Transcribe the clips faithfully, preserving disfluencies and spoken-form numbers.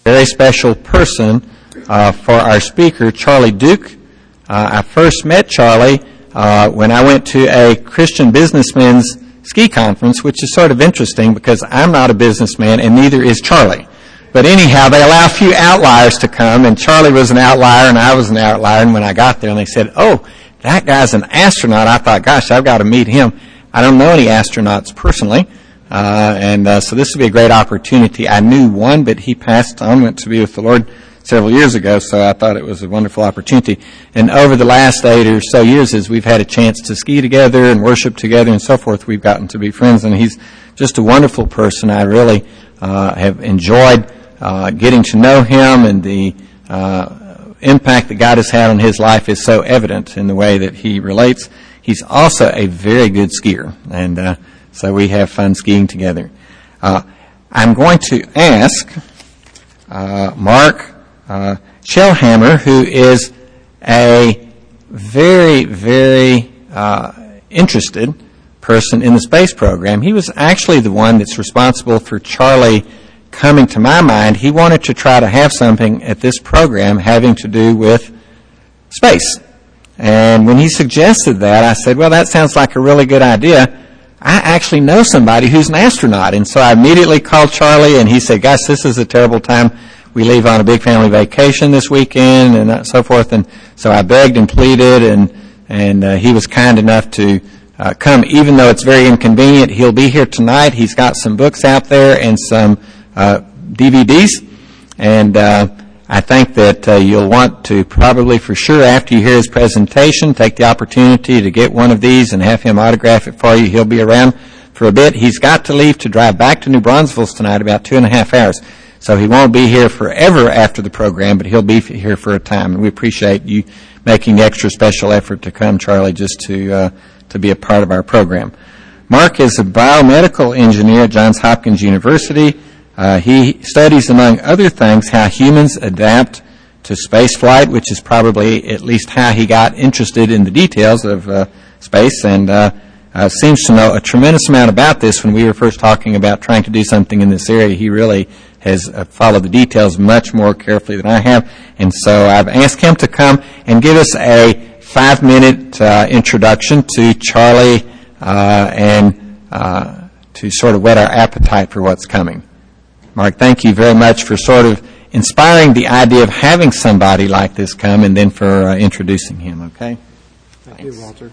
very special person uh, for our speaker, Charlie Duke. Uh, I first met Charlie uh, when I went to a Christian businessmen's ski conference, which is sort of interesting because I'm not a businessman and neither is Charlie. But anyhow, they allow a few outliers to come, and Charlie was an outlier and I was an outlier. And when I got there and they said, oh, that guy's an astronaut, I thought, gosh, I've got to meet him. I don't know any astronauts personally, uh, and uh, so this would be a great opportunity. I knew one, but he passed on, went to be with the Lord several years ago, so I thought it was a wonderful opportunity. And over the last eight or so years, as we've had a chance to ski together and worship together and so forth, we've gotten to be friends, and he's just a wonderful person. I really uh, have enjoyed uh, getting to know him, and the uh, impact that God has had on his life is so evident in the way that he relates. He's also a very good skier, and uh, so we have fun skiing together. Uh, I'm going to ask uh, Mark uh, Shellhammer, who is a very, very uh, interested person in the space program. He was actually the one that's responsible for Charlie coming to my mind. He wanted to try to have something at this program having to do with space. And when he suggested that, I said, well, that sounds like a really good idea. I actually know somebody who's an astronaut. And so I immediately called Charlie, and he said, gosh, this is a terrible time. We leave on a big family vacation this weekend and so forth. And so I begged and pleaded, and, and uh, he was kind enough to uh, come, even though it's very inconvenient. He'll be here tonight. He's got some books out there and some uh, D V Ds. And uh, I think that uh, you'll want to probably for sure after you hear his presentation take the opportunity to get one of these and have him autograph it for you. He'll be around for a bit. He's got to leave to drive back to New Braunfels tonight about two and a half hours. So he won't be here forever after the program, but he'll be here for a time. And we appreciate you making the extra special effort to come, Charlie, just to uh, to be a part of our program. Mark is a biomedical engineer at Johns Hopkins University. Uh, he studies, among other things, how humans adapt to space flight, which is probably at least how he got interested in the details of uh, space, and uh, uh, seems to know a tremendous amount about this. When we were first talking about trying to do something in this area, he really has uh, followed the details much more carefully than I have, and so I've asked him to come and give us a five-minute uh, introduction to Charlie uh, and uh, to sort of whet our appetite for what's coming. Mark, thank you very much for sort of inspiring the idea of having somebody like this come, and then for uh, introducing him, okay? Thank Thanks. you, Walter.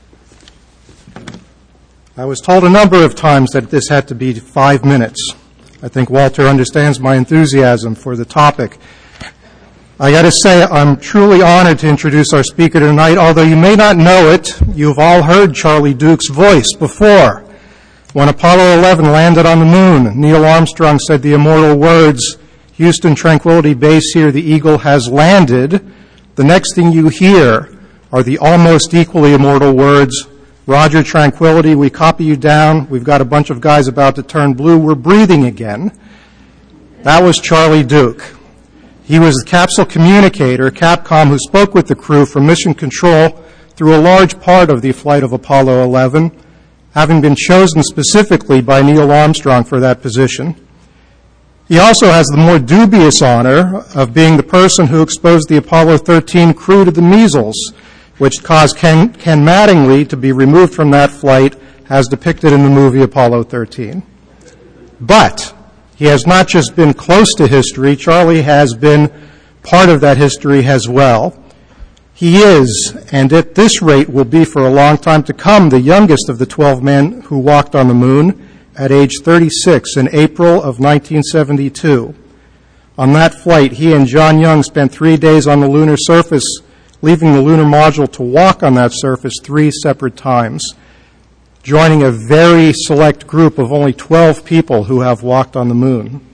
I was told a number of times that this had to be five minutes. I think Walter understands my enthusiasm for the topic. I got to say, I'm truly honored to introduce our speaker tonight. Although you may not know it, you've all heard Charlie Duke's voice before. When Apollo eleven landed on the moon, Neil Armstrong said the immortal words, "Houston Tranquility Base here, the Eagle has landed." The next thing you hear are the almost equally immortal words, "Roger, Tranquility, we copy you down. We've got a bunch of guys about to turn blue. We're breathing again." That was Charlie Duke. He was the capsule communicator, Capcom, who spoke with the crew from Mission Control through a large part of the flight of Apollo eleven, having been chosen specifically by Neil Armstrong for that position. He also has the more dubious honor of being the person who exposed the Apollo thirteen crew to the measles, which caused Ken, Ken Mattingly to be removed from that flight as depicted in the movie Apollo thirteen. But he has not just been close to history, Charlie has been part of that history as well. He is, and at this rate will be for a long time to come, the youngest of the twelve men who walked on the moon at age thirty-six in April of nineteen seventy-two. On that flight, he and John Young spent three days on the lunar surface, leaving the lunar module to walk on that surface three separate times, joining a very select group of only twelve people who have walked on the moon.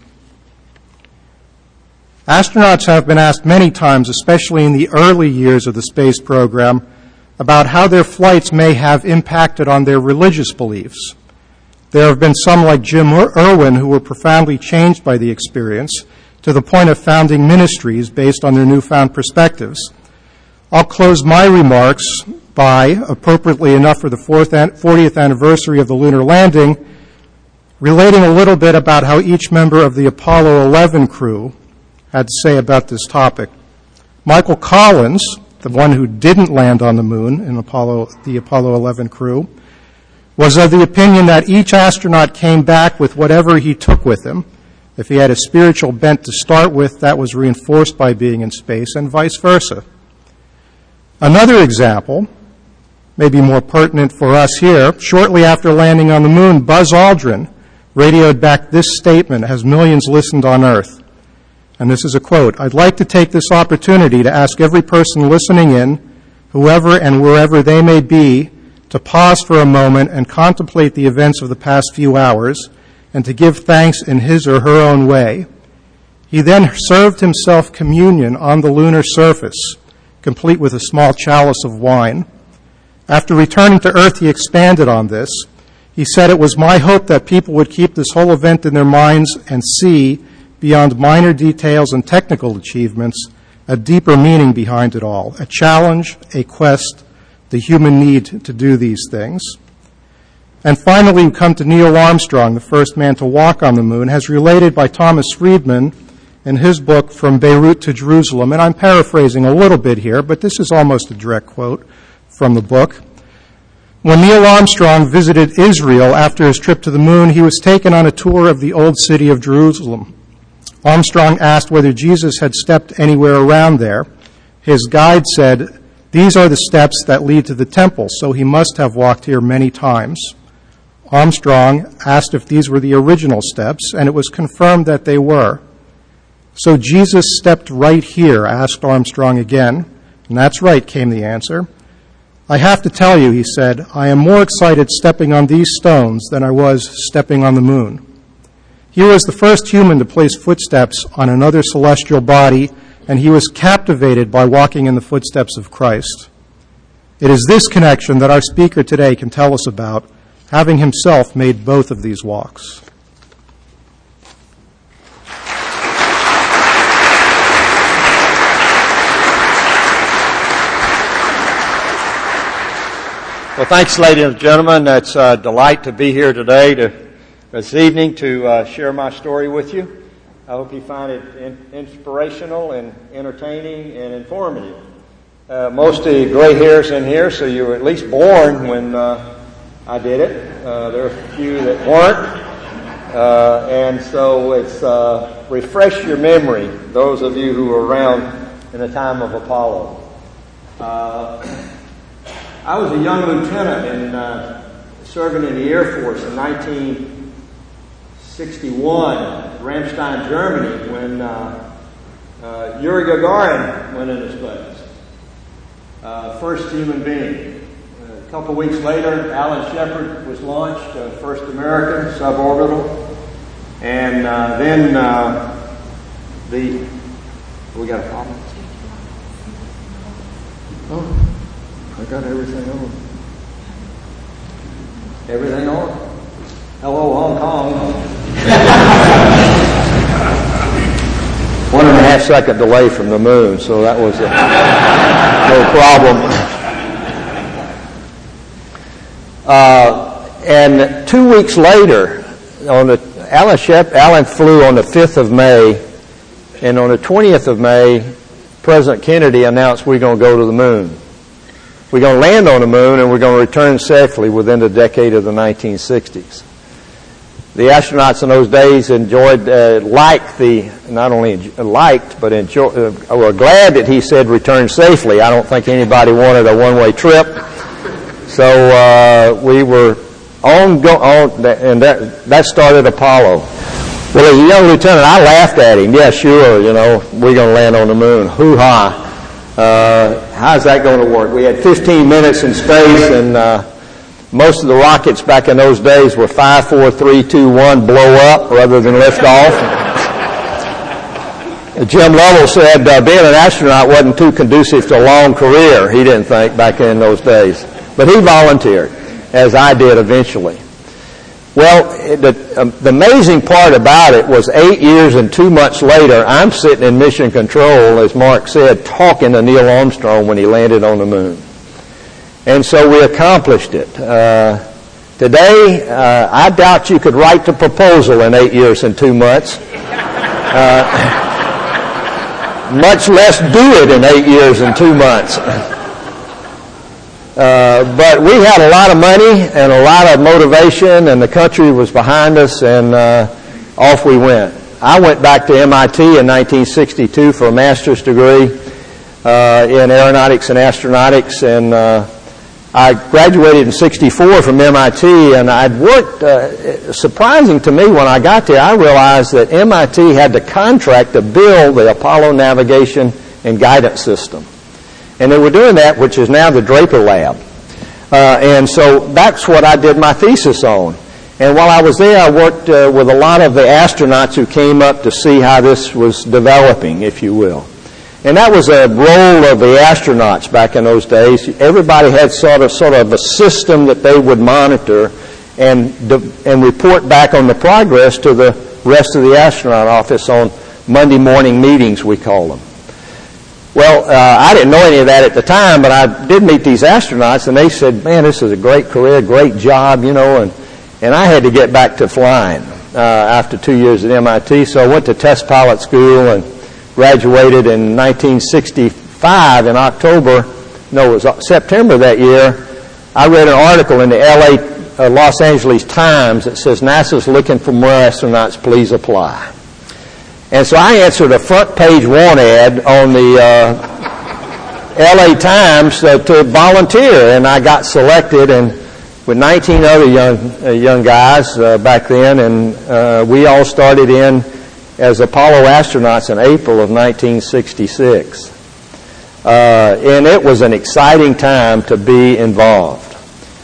Astronauts have been asked many times, especially in the early years of the space program, about how their flights may have impacted on their religious beliefs. There have been some like Jim Irwin who were profoundly changed by the experience to the point of founding ministries based on their newfound perspectives. I'll close my remarks by, appropriately enough for the fortieth anniversary of the lunar landing, relating a little bit about how each member of the Apollo eleven crew had to say about this topic. Michael Collins, the one who didn't land on the moon in Apollo, the Apollo eleven crew, was of the opinion that each astronaut came back with whatever he took with him. If he had a spiritual bent to start with, that was reinforced by being in space, and vice versa. Another example, maybe more pertinent for us here, shortly after landing on the moon, Buzz Aldrin radioed back this statement as millions listened on Earth. And this is a quote, "I'd like to take this opportunity to ask every person listening in, whoever and wherever they may be, to pause for a moment and contemplate the events of the past few hours and to give thanks in his or her own way." He then served himself communion on the lunar surface, complete with a small chalice of wine. After returning to Earth, he expanded on this. He said, "It was my hope that people would keep this whole event in their minds and see, beyond minor details and technical achievements, a deeper meaning behind it all, a challenge, a quest, the human need to do these things." And finally, we come to Neil Armstrong, the first man to walk on the moon, as related by Thomas Friedman in his book, From Beirut to Jerusalem. And I'm paraphrasing a little bit here, but this is almost a direct quote from the book. When Neil Armstrong visited Israel after his trip to the moon, he was taken on a tour of the old city of Jerusalem. Armstrong asked whether Jesus had stepped anywhere around there. His guide said, "These are the steps that lead to the temple, so he must have walked here many times." Armstrong asked if these were the original steps, and it was confirmed that they were. "So Jesus stepped right here?" asked Armstrong again. "And that's right," came the answer. "I have to tell you," he said, "I am more excited stepping on these stones than I was stepping on the moon." He was the first human to place footsteps on another celestial body, and he was captivated by walking in the footsteps of Christ. It is this connection that our speaker today can tell us about, having himself made both of these walks. Well, thanks, ladies and gentlemen. It's a delight to be here today, to, this evening, to uh, share my story with you. I hope you find it in, inspirational and entertaining and informative. Uh, most of the gray hairs in here, so you were at least born when uh, I did it. Uh, there are a few that weren't. Uh, and so it's uh, refresh your memory, those of you who were around in the time of Apollo. Uh, I was a young lieutenant in uh, serving in the Air Force in nineteen sixty-one, Ramstein, Germany, when uh, uh, Yuri Gagarin went into space. Uh, first human being. A couple weeks later, Alan Shepard was launched, uh, first American suborbital, and uh, then uh, the we got a problem. Oh. I got everything on. Everything on? Hello, Hong Kong. One and a half second delay from the moon, so that was a, no problem. Uh, and two weeks later, on the Alan Shep, Alan flew on the fifth of May, and on the twentieth of May, President Kennedy announced we're going to go to the moon. We're going to land on the moon, and we're going to return safely within the decade of the nineteen sixties. The astronauts in those days enjoyed, uh, liked the, not only liked, but enjoy, uh, were glad that he said return safely. I don't think anybody wanted a one-way trip. So uh, we were on, go, on and that, that started Apollo. Well, as a young lieutenant, I laughed at him. Yeah, sure, you know, we're going to land on the moon. Hoo-ha. Uh, how's that going to work? We had fifteen minutes in space, and uh, most of the rockets back in those days were five, four, three, two, one, blow up rather than lift off. Jim Lovell said uh, being an astronaut wasn't too conducive to a long career, he didn't think, back in those days. But he volunteered, as I did eventually. Well, the, um, the amazing part about it was eight years and two months later, I'm sitting in mission control, as Mark said, talking to Neil Armstrong when he landed on the moon. And so we accomplished it. Uh, today, uh, I doubt you could write the proposal in eight years and two months. Uh, much less do it in eight years and two months. Uh, but we had a lot of money and a lot of motivation, and the country was behind us, and uh, off we went. I went back to M I T in nineteen sixty-two for a master's degree uh, in aeronautics and astronautics, and uh, I graduated in sixty-four from M I T, and I'd worked, uh, surprising to me when I got there, I realized that M I T had the contract to build the Apollo navigation and guidance system. And they were doing that, which is now the Draper Lab. Uh, and so that's what I did my thesis on. And while I was there, I worked uh, with a lot of the astronauts who came up to see how this was developing, if you will. And that was a role of the astronauts back in those days. Everybody had sort of sort of a system that they would monitor and and report back on the progress to the rest of the astronaut office on Monday morning meetings, we call them. Well, uh, I didn't know any of that at the time, but I did meet these astronauts, and they said, man, this is a great career, great job, you know, and, and I had to get back to flying uh, after two years at M I T, so I went to test pilot school and graduated in nineteen sixty-five in October, no, it was September that year. I read an article in the L A, uh, Los Angeles Times that says, NASA's looking for more astronauts, please apply. And so I answered a front page want ad on the uh, L A Times uh, to volunteer, and I got selected, and with nineteen other young uh, young guys uh, back then, and uh, we all started in as Apollo astronauts in April of nineteen sixty-six. Uh, and it was an exciting time to be involved.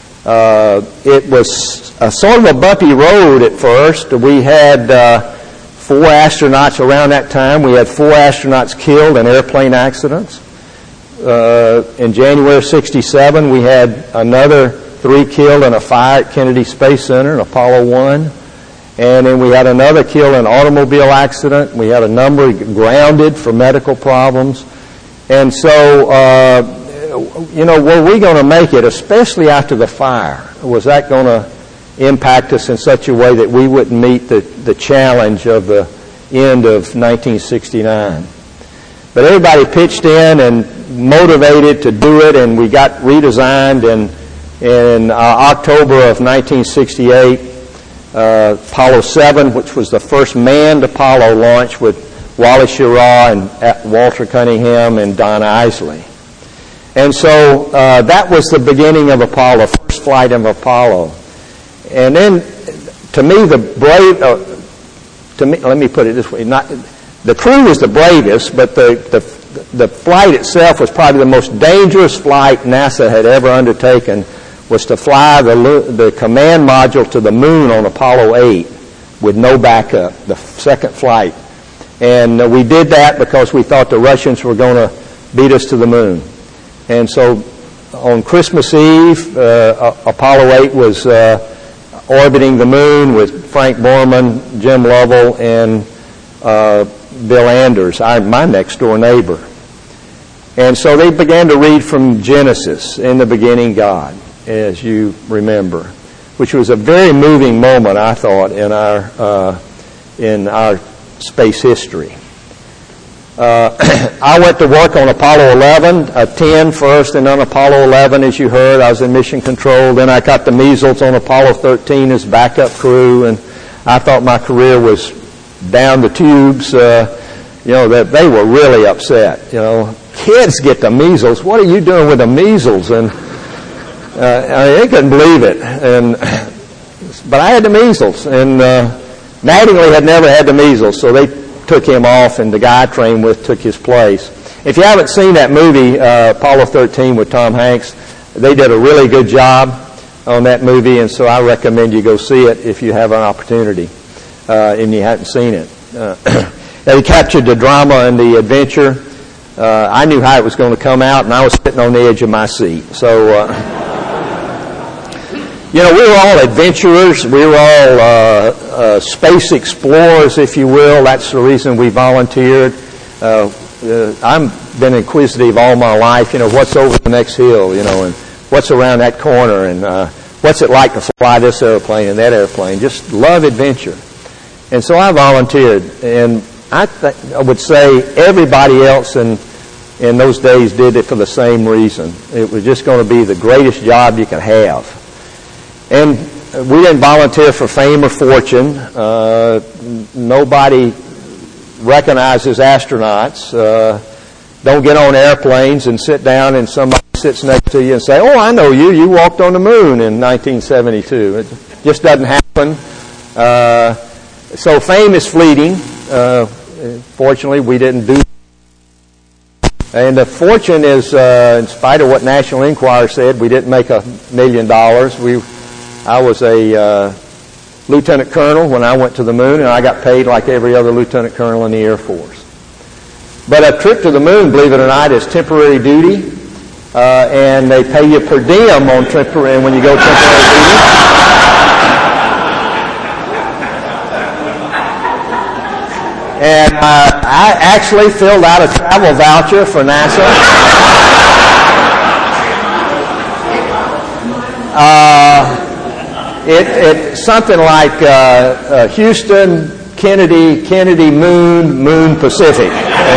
Uh, it was a sort of a bumpy road at first. We had uh, four astronauts around that time. We had four astronauts killed in airplane accidents. Uh, in January of sixty-seven, we had another three killed in a fire at Kennedy Space Center in Apollo one. And then we had another killed in an automobile accident. We had a number grounded for medical problems. And so, uh, you know, were we going to make it, especially after the fire? Was that going to impact us in such a way that we wouldn't meet the, the challenge of the end of nineteen sixty-nine? But everybody pitched in and motivated to do it, and we got redesigned. And in uh, October of nineteen sixty-eight, uh, Apollo seven, which was the first manned Apollo launch with Wally Schirra and Walter Cunningham and Don Isley. And so uh, that was the beginning of Apollo, first flight of Apollo. And then, to me, the brave, uh, to me, let me put it this way, not, the crew was the bravest, but the, the, the flight itself was probably the most dangerous flight NASA had ever undertaken, was to fly the, the command module to the moon on Apollo eight with no backup, the second flight. And uh, we did that because we thought the Russians were going to beat us to the moon. And so on Christmas Eve, uh, Apollo eight was uh, orbiting the moon with Frank Borman, Jim Lovell, and uh, Bill Anders, I, my next-door neighbor. And so they began to read from Genesis, in the beginning God, as you remember, which was a very moving moment, I thought, in our uh, in our space history. Uh, I went to work on Apollo eleven, uh, ten first, and then Apollo eleven, as you heard. I was in mission control. Then I got the measles on Apollo thirteen as backup crew, and I thought my career was down the tubes. Uh, you know, that they were really upset. You know, kids get the measles. What are you doing with the measles? And uh, I mean, they couldn't believe it. And but I had the measles, and uh, Mattingly had never had the measles, so they took him off, and the guy I trained with took his place. If you haven't seen that movie, uh, Apollo thirteen with Tom Hanks, they did a really good job on that movie, and so I recommend you go see it if you have an opportunity uh, and you haven't seen it. Uh, they captured the drama and the adventure. Uh, I knew how it was going to come out, and I was sitting on the edge of my seat. So, uh, you know, we were all adventurers. We were all uh, uh, space explorers, if you will. That's the reason we volunteered. Uh, uh, I've been inquisitive all my life. You know, what's over the next hill, you know, and what's around that corner, and uh, what's it like to fly this airplane and that airplane. Just love adventure. And so I volunteered. And I, th- I would say everybody else in in those days did it for the same reason. It was just going to be the greatest job you could have. And we didn't volunteer for fame or fortune. Uh, nobody recognizes astronauts. Uh, don't get on airplanes and sit down and somebody sits next to you and say, oh, I know you. You walked on the moon in nineteen seventy-two. It just doesn't happen. Uh, so fame is fleeting. Uh, fortunately, we didn't do. And the fortune is, uh, in spite of what National Enquirer said, we didn't make a million dollars. We, I was a uh, lieutenant colonel when I went to the moon, and I got paid like every other lieutenant colonel in the Air Force. But a trip to the moon, believe it or not, is temporary duty, uh, and they pay you per diem on temporary when you go temporary duty. And uh, I actually filled out a travel voucher for NASA. Uh, it, it something like uh, uh, Houston, Kennedy, Kennedy, Moon, Moon, Pacific.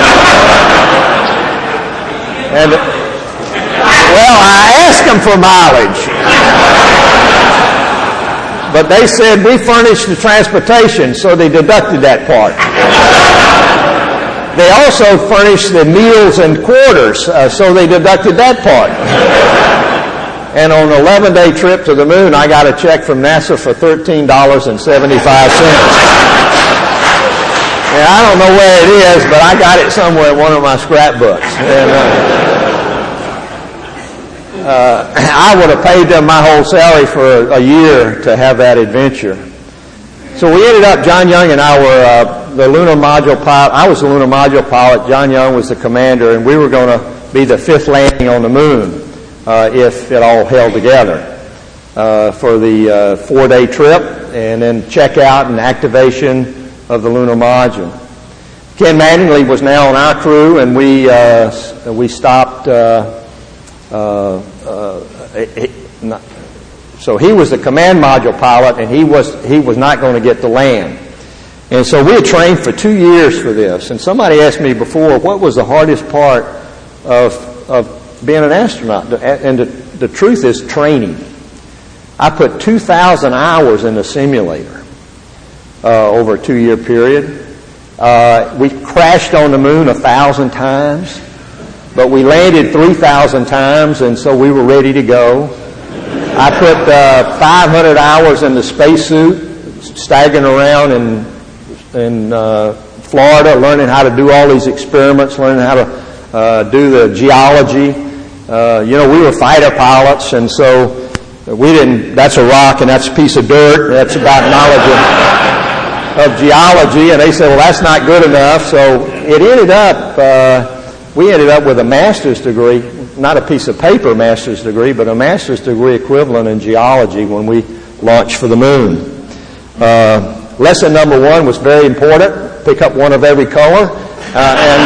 And, well, I asked them for mileage. But they said, we furnished the transportation, so they deducted that part. They also furnished the meals and quarters, uh, so they deducted that part. And on an eleven-day trip to the moon, I got a check from NASA for thirteen dollars and seventy-five cents. And I don't know where it is, but I got it somewhere in one of my scrapbooks. And, uh, Uh, I would have paid them my whole salary for a year to have that adventure. So we ended up, John Young and I were uh, the lunar module pilot. I was the lunar module pilot. John Young was the commander, and we were going to be the fifth landing on the moon uh, if it all held together uh, for the uh, four-day trip, and then check out and activation of the lunar module. Ken Mattingly was now on our crew, and we uh, we stopped. Uh, Uh, uh, he, not, so he was the command module pilot, and he was he was not going to get to land. And so we had trained for two years for this. And somebody asked me before, what was the hardest part of of being an astronaut? And the, the truth is training. I put two thousand hours in the simulator uh, over a two-year period. Uh, we crashed on the moon a thousand times. But we landed three thousand times, and so we were ready to go. I put uh, five hundred hours in the spacesuit, staggering around in in uh, Florida, learning how to do all these experiments, learning how to uh, do the geology. Uh, you know, we were fighter pilots, and so we didn't. That's a rock, and that's a piece of dirt. That's about knowledge of, of geology. And they said, well, that's not good enough. So it ended up. Uh, We ended up with a master's degree, not a piece of paper master's degree, but a master's degree equivalent in geology when we launched for the moon. Uh, lesson number one was very important. Pick up one of every color. Uh, and,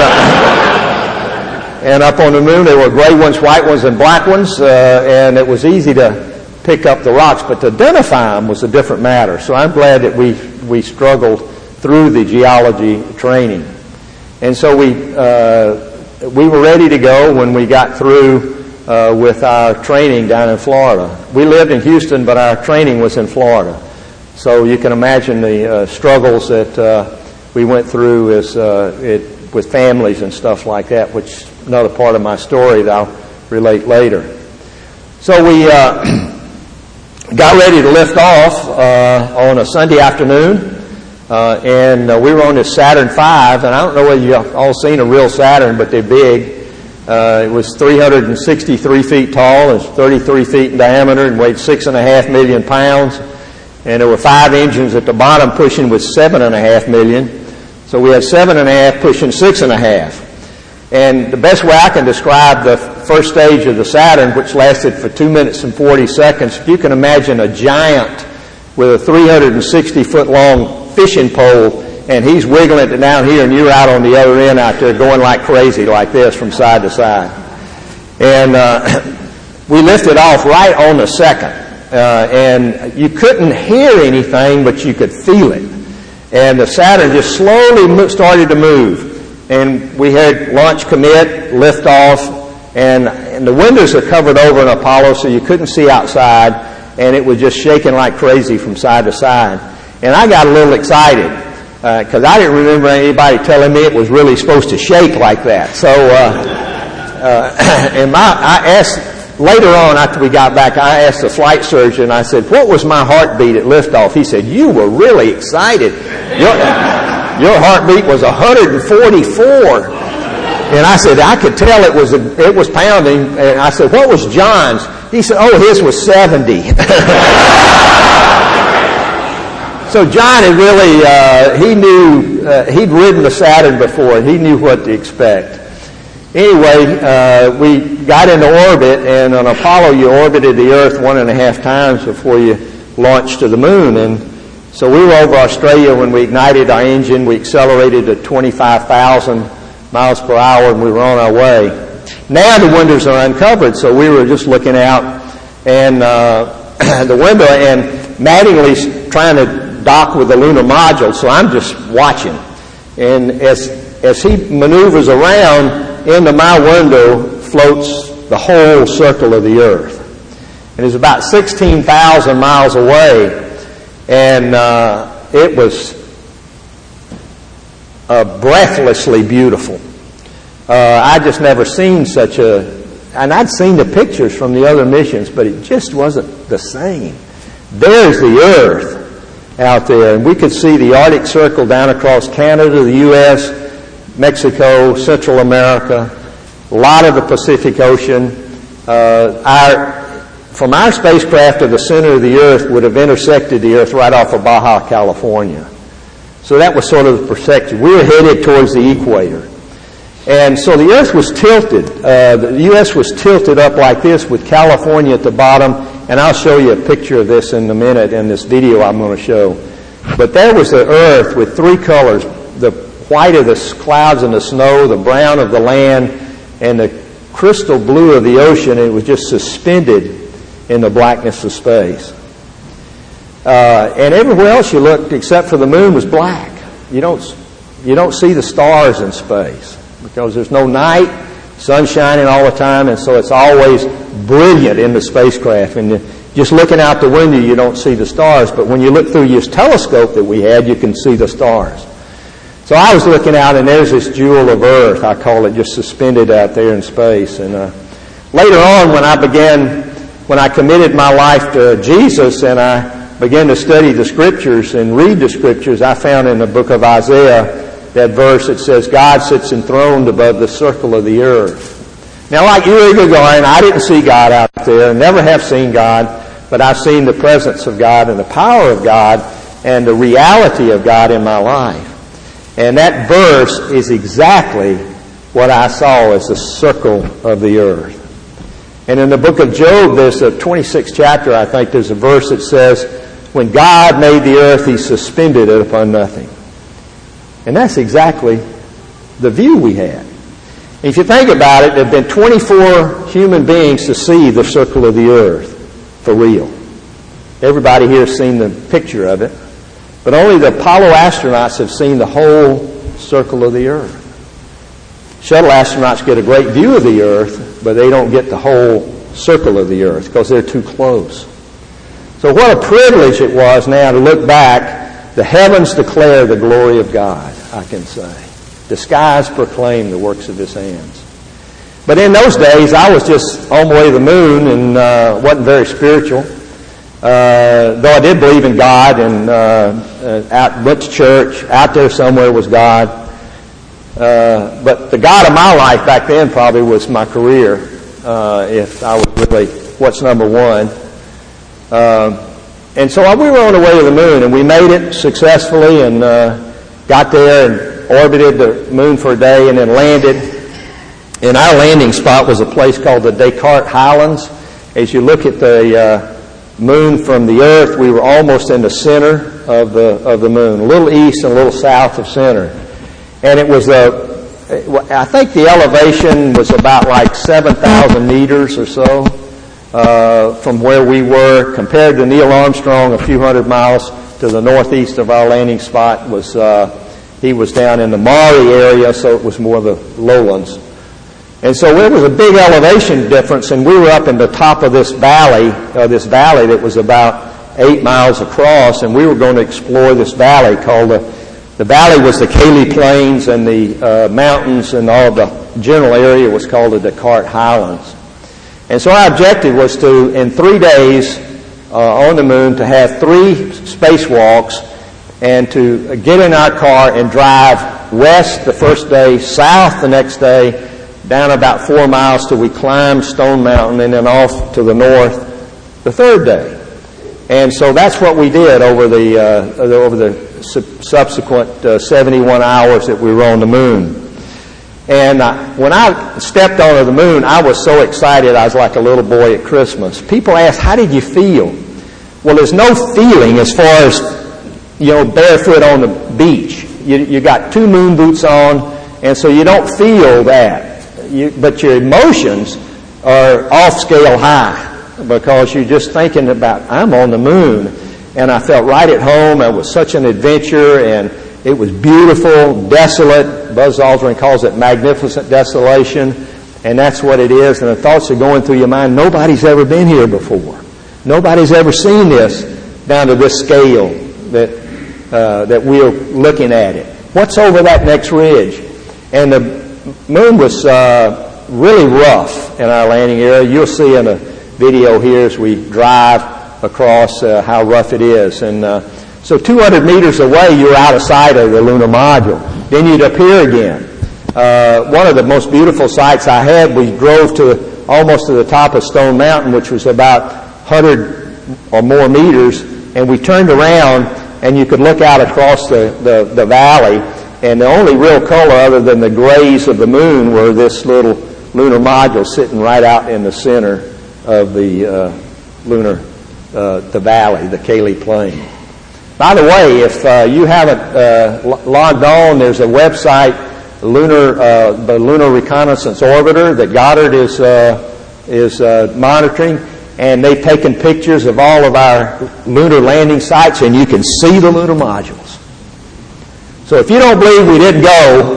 uh, and up on the moon, there were gray ones, white ones, and black ones. Uh, and it was easy to pick up the rocks. But to identify them was a different matter. So I'm glad that we, we struggled through the geology training. And so we... Uh, We were ready to go when we got through uh, with our training down in Florida. We lived in Houston, but our training was in Florida. So you can imagine the uh, struggles that uh, we went through as, uh, it, with families and stuff like that, which is another part of my story that I'll relate later. So we uh, got ready to lift off uh, on a Sunday afternoon. Uh, and uh, we were on this Saturn five, and I don't know whether you've all seen a real Saturn, but they're big. Uh, it was three hundred sixty-three feet tall, and thirty-three feet in diameter, and weighed six and a half million pounds. And there were five engines at the bottom pushing with seven and a half million. So we had seven and a half pushing six and a half. And the best way I can describe the first stage of the Saturn, which lasted for two minutes and forty seconds, if you can imagine a giant with a three hundred sixty foot long fishing pole, and he's wiggling it down here, and you're out on the other end out there going like crazy like this from side to side. And uh, we lifted off right on the second. Uh, and you couldn't hear anything, but you could feel it. And the Saturn just slowly mo- started to move. And we had launch commit, lift off, and, and the windows are covered over in Apollo so you couldn't see outside, and it was just shaking like crazy from side to side. And I got a little excited because uh, I didn't remember anybody telling me it was really supposed to shake like that. So, uh, uh, and my, I asked, later on after we got back, I asked the flight surgeon, I said, what was my heartbeat at liftoff? He said, you were really excited. Your, your heartbeat was one hundred forty-four. And I said, I could tell it was a, it was pounding. And I said, what was John's? He said, oh, his was seventy. So John had really, uh, he knew, uh, he'd ridden the Saturn before, and he knew what to expect. Anyway, uh, we got into orbit, and on Apollo you orbited the Earth one and a half times before you launched to the moon. And so we were over Australia when we ignited our engine. We accelerated to twenty-five thousand miles per hour, and we were on our way. Now the windows are uncovered, so we were just looking out, and uh, the window, and Mattingly's trying to dock with the lunar module, so I'm just watching. And as as he maneuvers around, into my window floats the whole circle of the Earth. And it's about sixteen thousand miles away, and uh, it was uh, breathlessly beautiful. Uh, I just never seen such a, and I'd seen the pictures from the other missions, but it just wasn't the same. There's the Earth out there, and we could see the Arctic Circle down across Canada, the U S, Mexico, Central America, a lot of the Pacific Ocean. Uh, our, from our spacecraft to the center of the Earth would have intersected the Earth right off of Baja, California. So that was sort of the perspective. We were headed towards the equator. And so the Earth was tilted. Uh, the U S was tilted up like this with California at the bottom. And I'll show you a picture of this in a minute in this video I'm going to show. But there was the Earth with three colors, the white of the clouds and the snow, the brown of the land, and the crystal blue of the ocean. It was just suspended in the blackness of space. Uh, and everywhere else you looked except for the moon was black. You don't, you don't see the stars in space because there's no night, sun shining all the time, and so it's always brilliant in the spacecraft. And just looking out the window, you don't see the stars, but when you look through your telescope that we had, you can see the stars. So I was looking out, and there's this jewel of Earth, I call it, just suspended out there in space. And uh, later on, when I began, when I committed my life to Jesus, and I began to study the Scriptures and read the Scriptures, I found in the book of Isaiah that verse that says, God sits enthroned above the circle of the earth. Now, like you, Gagarin, I didn't see God out there, never have seen God, but I've seen the presence of God and the power of God and the reality of God in my life. And that verse is exactly what I saw as the circle of the earth. And in the book of Job, there's a twenty-sixth chapter, I think, there's a verse that says, when God made the earth, He suspended it upon nothing. And that's exactly the view we had. And if you think about it, there have been twenty-four human beings to see the circle of the earth for real. Everybody here has seen the picture of it. But only the Apollo astronauts have seen the whole circle of the earth. Shuttle astronauts get a great view of the earth, but they don't get the whole circle of the earth because they're too close. So what a privilege it was now to look back. The heavens declare the glory of God, I can say. The skies proclaim the works of His hands. But in those days, I was just on my way to the moon and uh, wasn't very spiritual. Uh, though I did believe in God and uh, uh, out, went to church, out there somewhere was God. Uh, but the God of my life back then probably was my career, uh, if I was really what's number one. Um, And so we were on the way to the moon, and we made it successfully and uh, got there and orbited the moon for a day and then landed. And our landing spot was a place called the Descartes Highlands. As you look at the uh, moon from the earth, we were almost in the center of the of the moon, a little east and a little south of center. And it was a, I think the elevation was about like seven thousand meters or so. Uh, from where we were, compared to Neil Armstrong, a few hundred miles, to to the northeast of our landing spot was, uh, he was down in the Maury area, so it was more the lowlands. And so there was a big elevation difference, and we were up in the top of this valley, uh, this valley that was about eight miles across, and we were going to explore this valley called the, the valley was the Cayley Plains, and the uh, mountains and all of the general area was called the Descartes Highlands. And so our objective was to, in three days uh, on the moon, to have three spacewalks and to get in our car and drive west the first day, south the next day, down about four miles till we climbed Stone Mountain, and then off to the north the third day. And so that's what we did over the uh, over the su- subsequent uh, seventy-one hours that we were on the moon. And uh, when I stepped onto the moon, I was so excited I was like a little boy at Christmas. People asked, how did you feel? Well, there's no feeling as far as, you know, barefoot on the beach. You, you got two moon boots on, and so you don't feel that. You, but your emotions are off scale high because you're just thinking about, I'm on the moon. And I felt right at home. It was such an adventure, and it was beautiful, desolate. Buzz Aldrin calls it magnificent desolation, and that's what it is. And the thoughts are going through your mind, nobody's ever been here before. Nobody's ever seen this down to this scale that uh, that we're looking at it. What's over that next ridge? And the moon was uh, really rough in our landing area. You'll see in a video here as we drive across uh, how rough it is. And uh, so two hundred meters away, you're out of sight of the lunar module. Then you'd appear again. Uh, one of the most beautiful sights I had, we drove to almost to the top of Stone Mountain, which was about one hundred or more meters, and we turned around and you could look out across the, the, the valley, and the only real color other than the grays of the moon were this little lunar module sitting right out in the center of the uh, lunar, uh, the valley, the Cayley Plain. By the way, if uh, you haven't uh, logged on, there's a website, lunar, uh, the Lunar Reconnaissance Orbiter, that Goddard is uh, is uh, monitoring, and they've taken pictures of all of our lunar landing sites, and you can see the lunar modules. So if you don't believe we didn't go,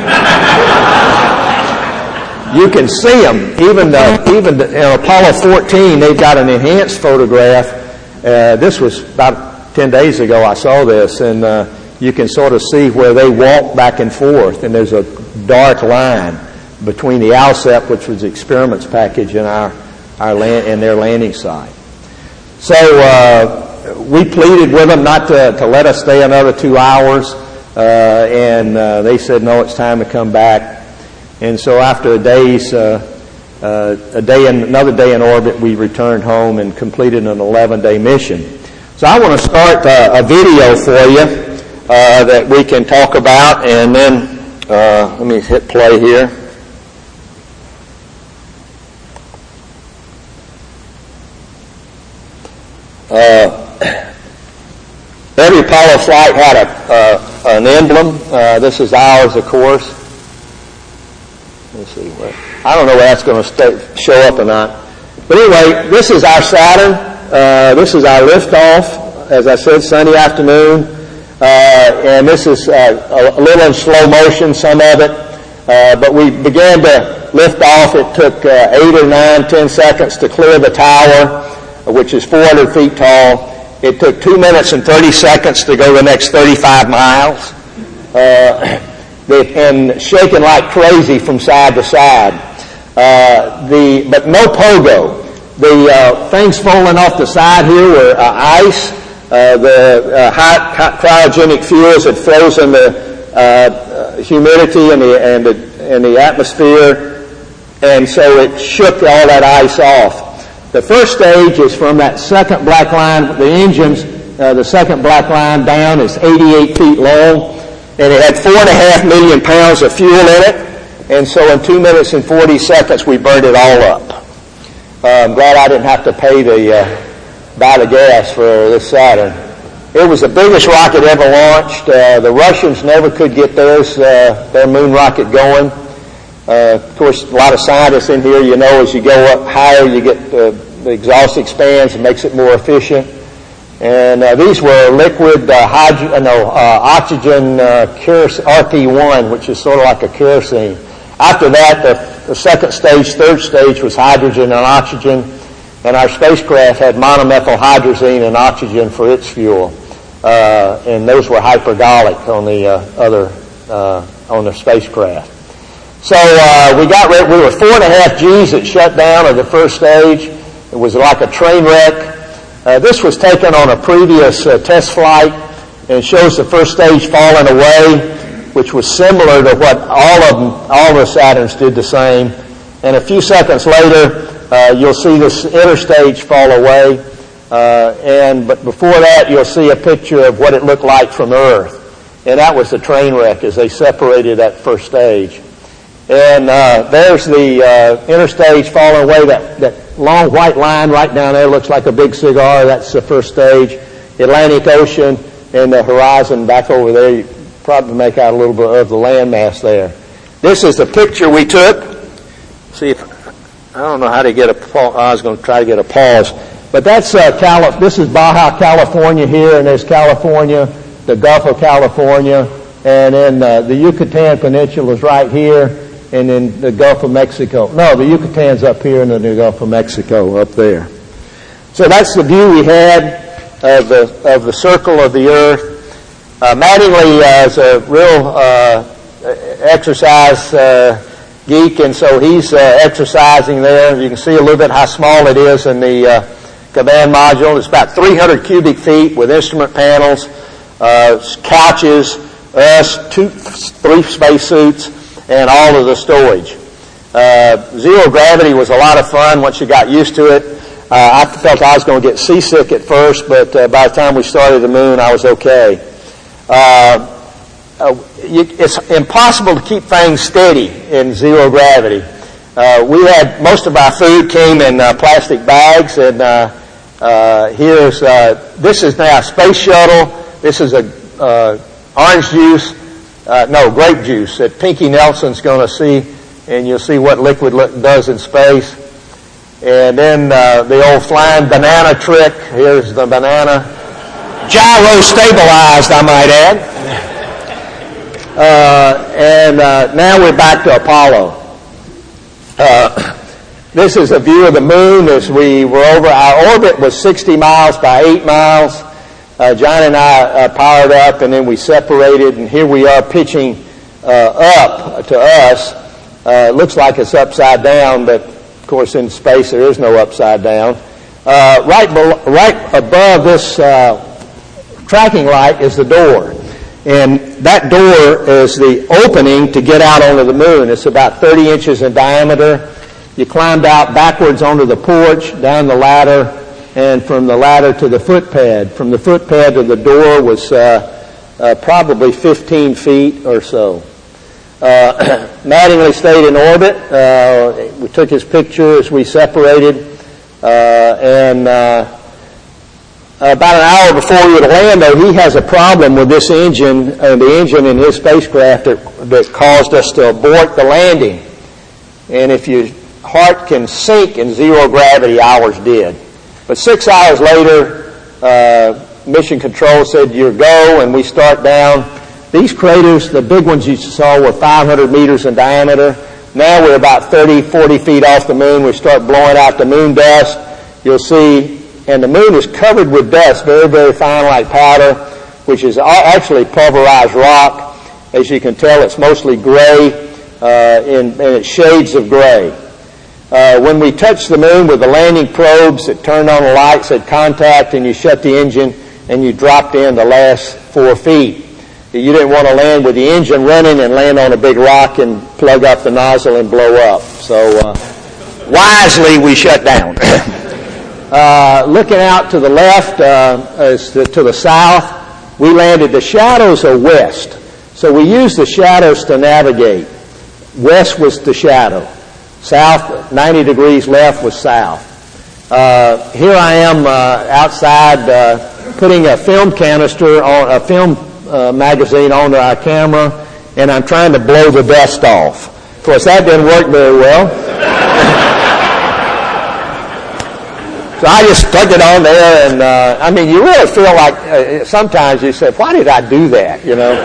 you can see them. Even the, even the, in Apollo fourteen, they've got an enhanced photograph. Uh, this was about ten days ago I saw this, and uh, you can sort of see where they walk back and forth, and there's a dark line between the ALSEP, which was the experiments package, and our, our land, and their landing site. So uh, we pleaded with them not to, to let us stay another two hours, uh, and uh, they said, no, it's time to come back. And so after a day's, uh, uh, a day in, another day in orbit, we returned home and completed an eleven-day mission. So I want to start uh, a video for you uh, that we can talk about, and then uh, let me hit play here. Uh, every Apollo flight had a, uh, an emblem. Uh, this is ours, of course. Let's see what. I don't know where that's going to stay, show up or not. But anyway, this is our Saturn. Uh, this is our liftoff, as I said, Sunday afternoon. Uh, and this is uh, a little in slow motion, some of it. Uh, but we began to lift off. It took uh, eight or nine, ten seconds to clear the tower, which is four hundred feet tall. It took two minutes and thirty seconds to go the next thirty-five miles. Uh, and shaking like crazy from side to side. Uh, the but no pogo. The uh, things falling off the side here were uh, ice. Uh, the uh, hot, hot cryogenic fuels had frozen the uh, humidity in the, and the in the atmosphere, and so it shook all that ice off. The first stage is from that second black line. The engines, uh, the second black line down, is eighty-eight feet long, and it had four and a half million pounds of fuel in it. And so in two minutes and forty seconds, we burned it all up. Uh, I'm glad I didn't have to pay the uh, buy the gas for this Saturn. It was the biggest rocket ever launched. Uh, the Russians never could get theirs, uh, their moon rocket going. Uh, of course, a lot of scientists in here, you know, as you go up higher, you get uh, the exhaust expands and makes it more efficient. And uh, these were liquid uh, hydro- uh, no, uh, oxygen uh, kerosene, R P one, which is sort of like a kerosene. After that, the, the second stage, third stage was hydrogen and oxygen, and our spacecraft had monomethyl hydrazine and oxygen for its fuel. Uh, and those were hypergolic on the uh, other, uh, on the spacecraft. So uh, we got ready, we were four and a half G's at shutdown of the first stage. It was like a train wreck. Uh, this was taken on a previous uh, test flight and shows the first stage falling away, which was similar to what all of them, all the Saturns did the same. And a few seconds later, uh, you'll see this interstage fall away. Uh, and but before that, you'll see a picture of what it looked like from Earth. And that was the train wreck as they separated that first stage. And uh, there's the uh, interstage falling away, that, that long white line right down there looks like a big cigar. That's the first stage. Atlantic Ocean and the horizon back over there. You probably make out a little bit of the landmass there. This is the picture we took. See if, I don't know how to get a pause. I was going to try to get a pause. But that's uh, Cali- this is Baja California here, and there's California, the Gulf of California, and then uh, the Yucatan Peninsula is right here. And then the Gulf of Mexico. No, the Yucatan's up here in the Gulf of Mexico, up there. So that's the view we had of the of the circle of the Earth. Uh, Mattingly uh, is a real uh, exercise uh, geek, and so he's uh, exercising there. You can see a little bit how small it is in the uh, command module. It's about three hundred cubic feet with instrument panels, uh, couches, us, two, three spacesuits, and all of the storage. Uh, zero gravity was a lot of fun once you got used to it. Uh, I felt I was going to get seasick at first, but uh, by the time we started the moon, I was okay. Uh, uh, you, it's impossible to keep things steady in zero gravity. Uh, we had, most of our food came in uh, plastic bags, and uh, uh, here's, uh, this is now a space shuttle. This is a uh, orange juice. Uh, no, grape juice that Pinky Nelson's going to see, and you'll see what liquid li- does in space. And then uh, the old flying banana trick. Here's the banana. Gyro stabilized, I might add. Uh, and uh, now we're back to Apollo. Uh, this is a view of the moon as we were over. Our orbit was sixty miles by eight miles. Uh, John and I uh, powered up, and then we separated, and here we are pitching uh, up to us. Uh, looks like it's upside down, but of course in space there is no upside down. Uh, right, below, right above this uh, tracking light is the door, and that door is the opening to get out onto the moon. It's about thirty inches in diameter. You climbed out backwards onto the porch, down the ladder, and from the ladder to the footpad. From the footpad to the door was uh, uh, probably fifteen feet or so. Uh, Mattingly stayed in orbit. Uh, we took his picture as we separated, uh, and uh, about an hour before we would land, though, he has a problem with this engine, and the engine in his spacecraft that, that caused us to abort the landing. And if your heart can sink in zero gravity, ours did. But six hours later, uh, Mission Control said, "You're go," and we start down. These craters, the big ones you saw, were five hundred meters in diameter. Now we're about thirty, forty feet off the moon. We start blowing out the moon dust. You'll see, and the moon is covered with dust, very, very fine like powder, which is actually pulverized rock. As you can tell, it's mostly gray, uh, in, in its shades of gray. Uh, when we touched the moon with the landing probes, it turned on the lights at contact, and you shut the engine, and you dropped in the last four feet. You didn't want to land with the engine running and land on a big rock and plug up the nozzle and blow up. So uh, wisely, we shut down. uh, looking out to the left, uh, as to, to the south, we landed. The shadows are west, so we used the shadows to navigate. West was the shadow. South, ninety degrees left was south. Uh, here I am uh, outside uh, putting a film canister on a film uh, magazine onto our camera, and I'm trying to blow the dust off. Of course, that didn't work very well. So I just stuck it on there, and uh, I mean, you really feel like uh, sometimes you say, why did I do that, you know?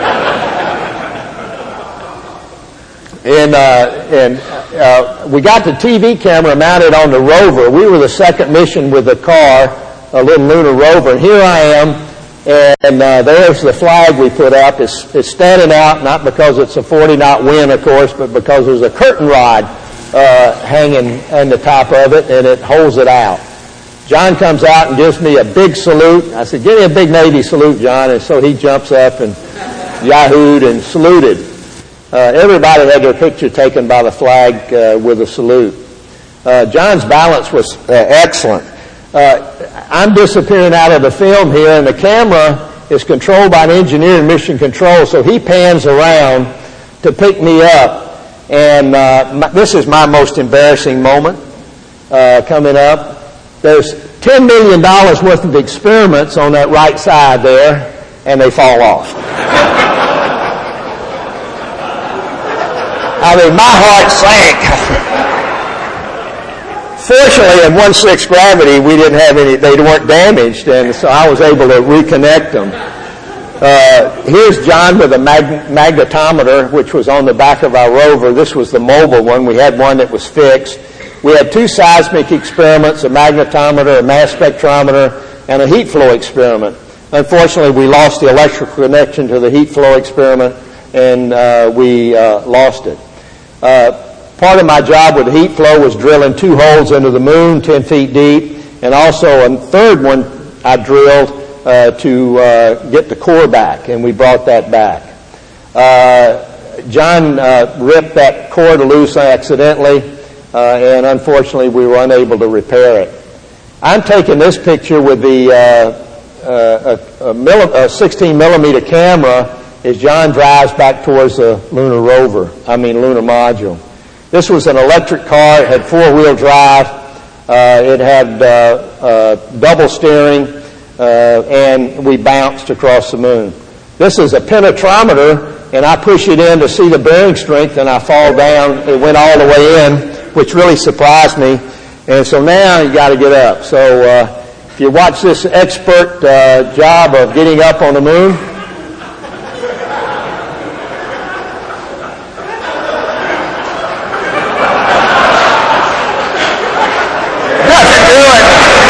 and uh, and uh, we got the T V camera mounted on the rover. We were the second mission with the car, a little lunar rover, and here I am, and uh, there's the flag we put up. It's, it's standing out, not because it's a forty knot wind, of course, but because there's a curtain rod uh, hanging on the top of it, and it holds it out. John comes out and gives me a big salute. I said, give me a big Navy salute, John. And so he jumps up and yahooed and saluted. Uh, everybody had their picture taken by the flag uh, with a salute. Uh, John's balance was uh, excellent. Uh, I'm disappearing out of the film here, and the camera is controlled by an engineer in mission control, so he pans around to pick me up. And uh, my, this is my most embarrassing moment uh, coming up. There's ten million dollars worth of experiments on that right side there, and they fall off. I mean, my heart sank. Fortunately, at one-sixth gravity, we didn't have any, they weren't damaged, and so I was able to reconnect them. Uh, here's John with a mag- magnetometer, which was on the back of our rover. This was the mobile one. We had one that was fixed. We had two seismic experiments, a magnetometer, a mass spectrometer, and a heat flow experiment. Unfortunately, we lost the electrical connection to the heat flow experiment, and uh, we uh, lost it. Uh, part of my job with the heat flow was drilling two holes into the moon, ten feet deep, and also a third one I drilled uh, to uh, get the core back, and we brought that back. Uh, John uh, ripped that core loose accidentally, Uh, and unfortunately, we were unable to repair it. I'm taking this picture with the uh, uh, a, a, milli- a sixteen millimeter camera as John drives back towards the lunar rover, I mean lunar module. This was an electric car. It had four-wheel drive. Uh, it had uh, uh, double steering, uh, and we bounced across the moon. This is a penetrometer, and I push it in to see the bearing strength, and I fall down. It went all the way in, which really surprised me. And so now you got to get up. So uh, if you watch this expert uh, job of getting up on the moon, doesn't do it.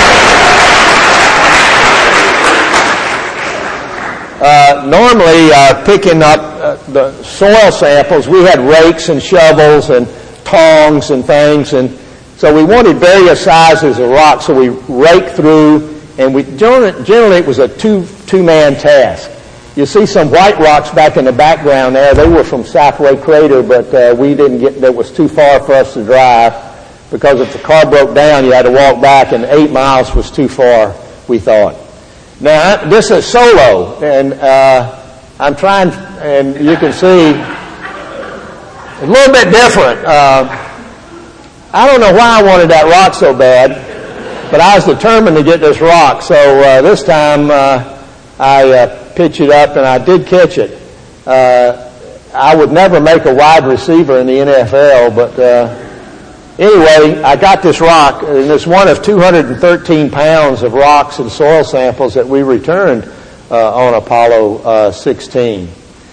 Uh, normally, uh, picking up uh, the soil samples, we had rakes and shovels and tongs and things, and so we wanted various sizes of rocks, so we raked through, and we generally it was a two two man task. You see some white rocks back in the background there. They were from Southway Crater, but uh, we didn't get. That was too far for us to drive, because if the car broke down, you had to walk back, and eight miles was too far, we thought. Now this is solo, and uh, I'm trying, and you can see. A little bit different. Uh, I don't know why I wanted that rock so bad, but I was determined to get this rock. So uh, this time uh, I uh, pitched it up, and I did catch it. Uh, I would never make a wide receiver in the N F L, but uh, anyway, I got this rock, and it's one of two hundred thirteen pounds of rocks and soil samples that we returned uh, on Apollo uh, sixteen.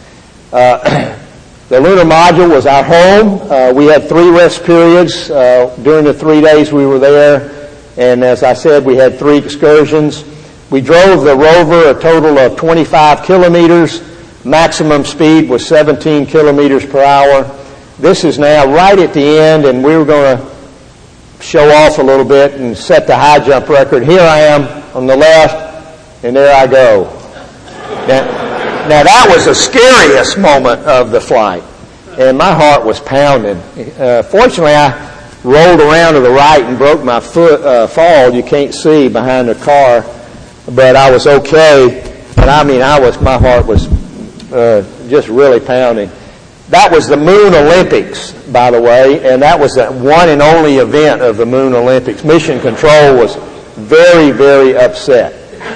Uh, The lunar module was our home. Uh, we had three rest periods uh, during the three days we were there. And as I said, we had three excursions. We drove the rover a total of twenty-five kilometers. Maximum speed was seventeen kilometers per hour. This is now right at the end, and we were going to show off a little bit and set the high jump record. Here I am on the left, and there I go. Now, Now, that was the scariest moment of the flight, and my heart was pounding. Uh, fortunately, I rolled around to the right and broke my foot uh, fall. You can't see behind the car, but I was okay. But I mean, I was my heart was uh, just really pounding. That was the Moon Olympics, by the way, and that was the one and only event of the Moon Olympics. Mission Control was very, very upset.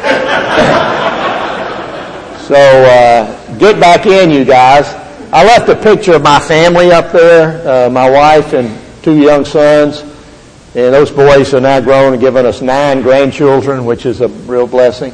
So uh, get back in, you guys. I left a picture of my family up there, uh, my wife and two young sons. And those boys are now grown and given us nine grandchildren, which is a real blessing.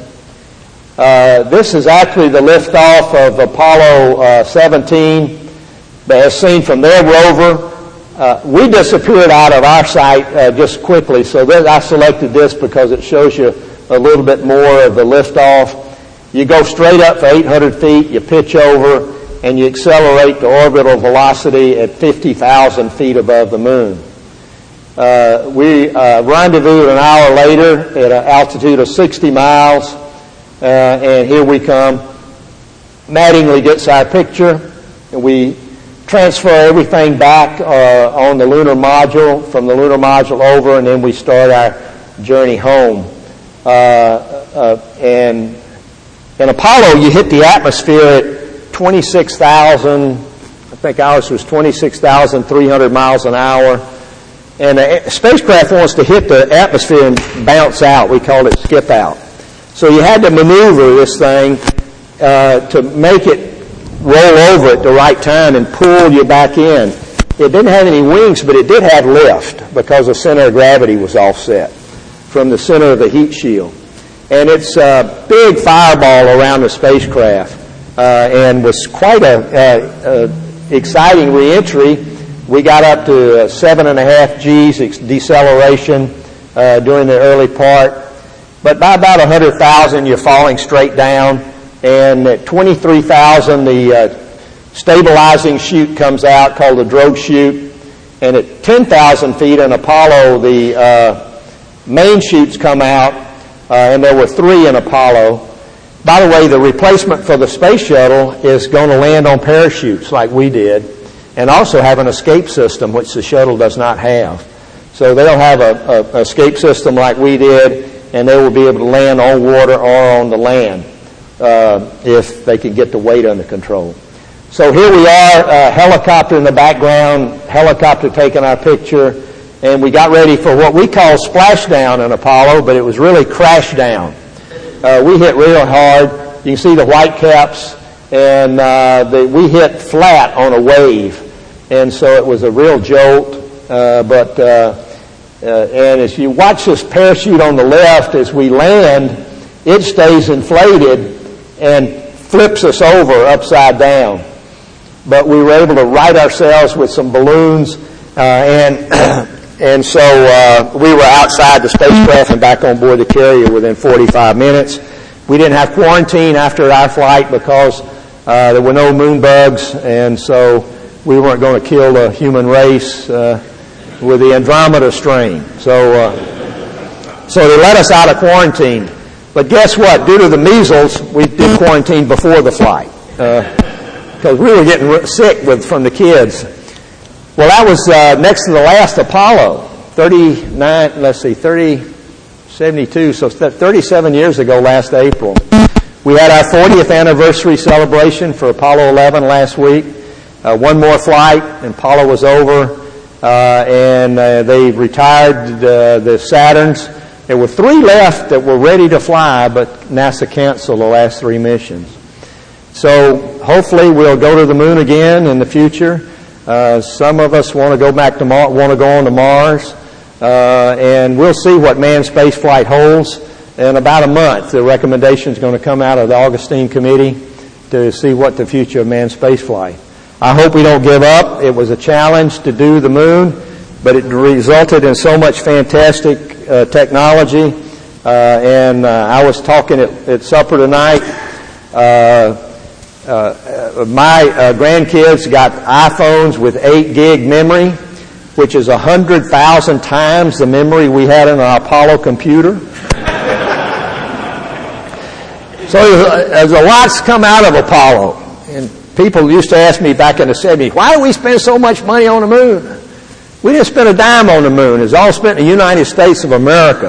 Uh, this is actually the liftoff of Apollo uh, seventeen, as seen from their rover. Uh, we disappeared out of our sight uh, just quickly, so th- I selected this because it shows you a little bit more of the liftoff. You go straight up for eight hundred feet, you pitch over, and you accelerate to orbital velocity at fifty thousand feet above the moon. Uh, we uh, rendezvoused an hour later at an altitude of sixty miles, uh, and here we come. Mattingly gets our picture, and we transfer everything back uh, on the lunar module, from the lunar module over, and then we start our journey home. Uh, uh, and in Apollo, you hit the atmosphere at twenty-six thousand, I think ours was twenty-six thousand three hundred miles an hour. And the spacecraft wants to hit the atmosphere and bounce out. We called it skip out. So you had to maneuver this thing uh, to make it roll over at the right time and pull you back in. It didn't have any wings, but it did have lift because the center of gravity was offset from the center of the heat shield. And it's a big fireball around the spacecraft uh, and was quite a, a, a exciting reentry. We got up to uh, seven and a half G's deceleration uh, during the early part. But by about one hundred thousand, you're falling straight down. And at twenty-three thousand, the uh, stabilizing chute comes out called the drogue chute. And at ten thousand feet in Apollo, the uh, main chutes come out. Uh, and there were three in Apollo. By the way, the replacement for the space shuttle is going to land on parachutes like we did, and also have an escape system, which the shuttle does not have. So they'll have a, a, a escape system like we did, and they will be able to land on water or on the land uh, if they can get the weight under control. So here we are, a helicopter in the background, helicopter taking our picture, and we got ready for what we call splashdown in Apollo, but it was really crash down. Uh, we hit real hard. You can see the white caps, and uh, the, we hit flat on a wave. And so it was a real jolt, uh, but, uh, uh, and as you watch this parachute on the left, as we land, it stays inflated and flips us over upside down. But we were able to right ourselves with some balloons, uh, and, and so uh, we were outside the spacecraft and back on board the carrier within forty-five minutes. We didn't have quarantine after our flight because uh, there were no moon bugs, and so we weren't going to kill the human race uh, with the Andromeda strain. So uh, so they let us out of quarantine. But guess what? Due to the measles, we did quarantine before the flight because uh, we were getting sick with from the kids. Well, that was uh, next to the last Apollo, thirty-nine, let's see, thirty, seventy-two, so thirty-seven years ago last April. We had our fortieth anniversary celebration for Apollo eleven last week. Uh, one more flight, and Apollo was over, uh, and uh, they retired uh, the Saturns. There were three left that were ready to fly, but NASA canceled the last three missions. So hopefully we'll go to the moon again in the future. Uh, some of us want to go back to Mar- want to go on to Mars, uh, and we'll see what manned space flight holds. In about a month, the recommendation is going to come out of the Augustine Committee to see what the future of manned space flight. I hope we don't give up. It was a challenge to do the moon, but it resulted in so much fantastic uh, technology. Uh, and uh, I was talking at, at supper tonight. Uh, uh, my uh, grandkids got iPhones with eight gig memory, which is one hundred thousand times the memory we had in our Apollo computer. So there's a lot's come out of Apollo. And people used to ask me back in the seventies, why do we spend so much money on the moon? We didn't spend a dime on the moon. It's all spent in the United States of America.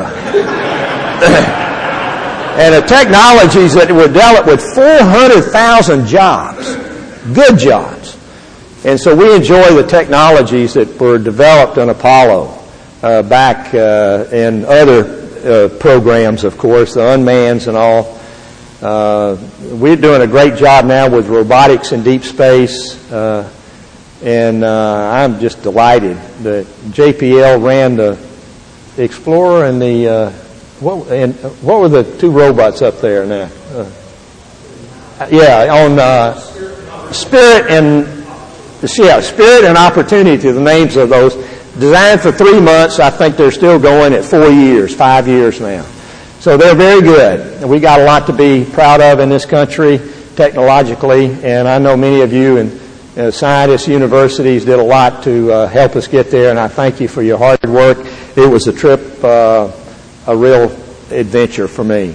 And the technologies that were developed with four hundred thousand jobs, good jobs. And so we enjoy the technologies that were developed on Apollo uh, back uh, in other uh, programs, of course, the unmanneds and all. Uh, we're doing a great job now with robotics in deep space, uh, and uh, I'm just delighted that J P L ran the the Explorer and the uh, what and what were the two robots up there now? Uh, yeah, on uh, Spirit and yeah, Spirit and Opportunity. The names of those, designed for three months. I think they're still going at four years, five years now. So they're very good. And we got a lot to be proud of in this country technologically, and I know many of you and uh, scientists, universities did a lot to uh, help us get there, and I thank you for your hard work. It was a trip, uh, a real adventure for me.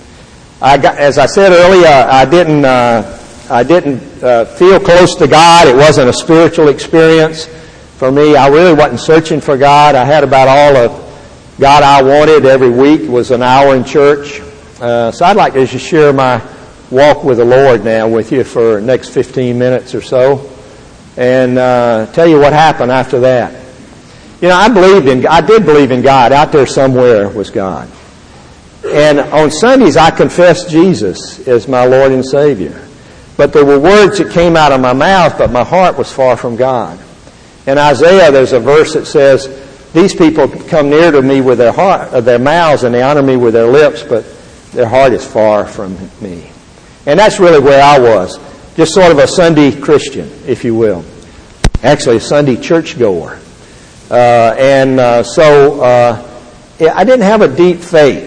I got, as I said earlier, I didn't, uh, I didn't uh, feel close to God. It wasn't a spiritual experience for me. I really wasn't searching for God. I had about all of God I wanted every week was an hour in church. Uh, so I'd like to just share my walk with the Lord now with you for the next fifteen minutes or so, and uh, tell you what happened after that. You know, I believed in, I did believe in God. Out there somewhere was God. And on Sundays, I confessed Jesus as my Lord and Savior. But there were words that came out of my mouth, but my heart was far from God. In Isaiah, there's a verse that says, "These people come near to me with their heart, uh, their mouths, and they honor me with their lips, but their heart is far from me." And that's really where I was. Just sort of a Sunday Christian, if you will. Actually, a Sunday churchgoer. Uh, and uh, so uh, I didn't have a deep faith.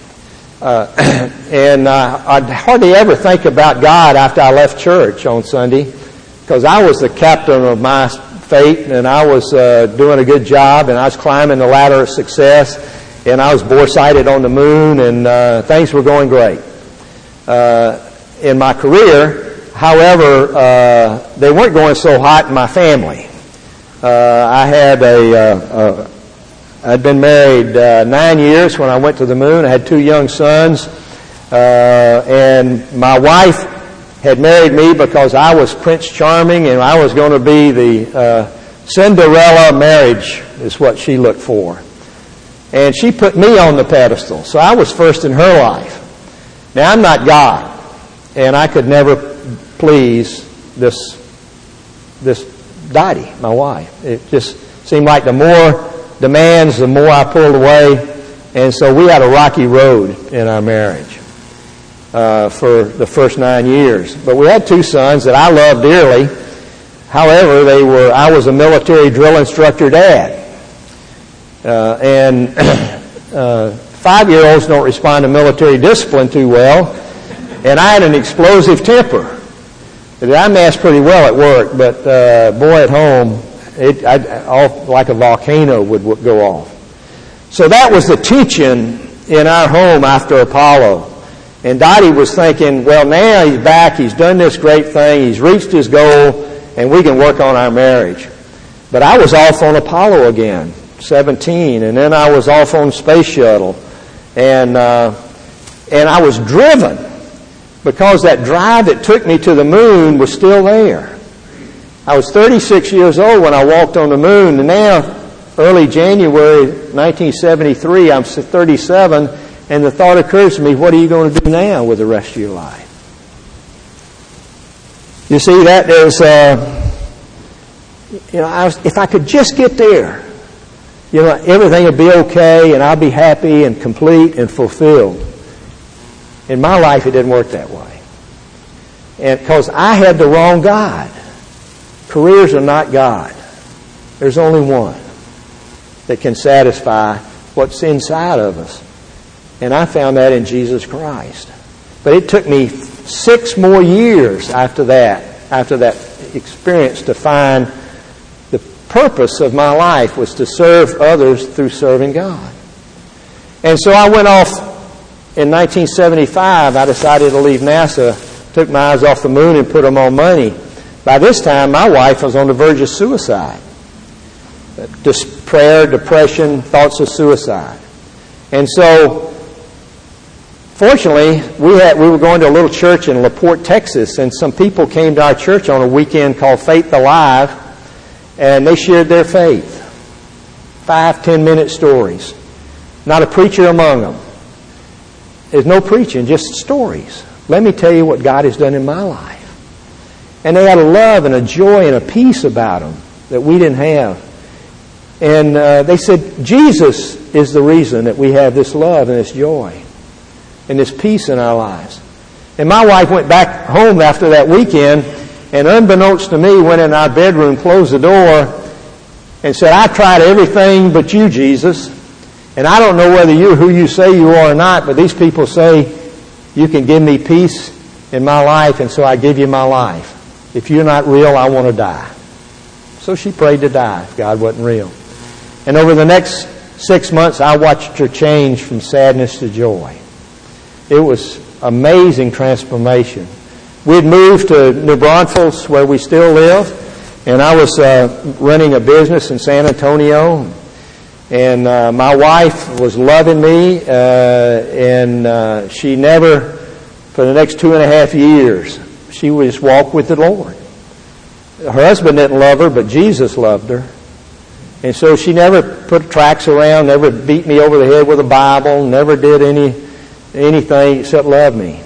Uh, and uh, I'd hardly ever think about God after I left church on Sunday, because I was the captain of my fate, and I was uh, doing a good job, and I was climbing the ladder of success, and I was bore-sighted on the moon, and uh, things were going great. Uh, in my career, however, uh, they weren't going so hot in my family. Uh, I had a, uh, a I'd been married uh, nine years when I went to the moon. I had two young sons, uh, and my wife had married me because I was Prince Charming, and I was going to be the uh, Cinderella marriage is what she looked for. And she put me on the pedestal, so I was first in her life. Now, I'm not God, and I could never please this this Dottie, my wife. It just seemed like the more demands, the more I pulled away, and so we had a rocky road in our marriage uh, for the first nine years. But we had two sons that I loved dearly. However, they were I was a military drill instructor dad, uh, and uh, five-year-olds don't respond to military discipline too well, and I had an explosive temper. I messed pretty well at work, but uh, boy, at home, it I, all, like a volcano would, would go off. So that was the tension in our home after Apollo. And Dottie was thinking, well, now he's back, he's done this great thing, he's reached his goal, and we can work on our marriage. But I was off on Apollo again, seventeen, and then I was off on Space Shuttle. And, uh, and I was driven, because that drive that took me to the moon was still there. I was thirty-six years old when I walked on the moon, and now, early January nineteen seventy-three, I'm thirty-seven, and the thought occurs to me, what are you going to do now with the rest of your life? You see, that is, uh, you know, I was, if I could just get there, you know, everything would be okay, and I'll be happy and complete and fulfilled. In my life, it didn't work that way. And because I had the wrong God. Careers are not God. There's only one that can satisfy what's inside of us. And I found that in Jesus Christ. But it took me six more years after that, after that experience, to find the purpose of my life was to serve others through serving God. And so I went off. In nineteen seventy-five, I decided to leave NASA, took my eyes off the moon and put them on money. By this time, my wife was on the verge of suicide. Prayer, depression, thoughts of suicide. And so, fortunately, we had we were going to a little church in LaPorte, Texas, and some people came to our church on a weekend called Faith Alive, and they shared their faith. Five, ten-minute stories. Not a preacher among them. There's no preaching, just stories. Let me tell you what God has done in my life. And they had a love and a joy and a peace about them that we didn't have. And uh, they said, Jesus is the reason that we have this love and this joy and this peace in our lives. And my wife went back home after that weekend, and unbeknownst to me, went in our bedroom, closed the door, and said, I tried everything but you, Jesus. And I don't know whether you're who you say you are or not, but these people say you can give me peace in my life, and so I give you my life. If you're not real, I want to die. So she prayed to die if God wasn't real. And over the next six months, I watched her change from sadness to joy. It was amazing transformation. We had moved to New Braunfels, where we still live, and I was uh, running a business in San Antonio. And uh, my wife was loving me, uh, and uh, she never, for the next two and a half years, she would just walk with the Lord. Her husband didn't love her, but Jesus loved her. And so she never put tracts around, never beat me over the head with a Bible, never did any anything except love me.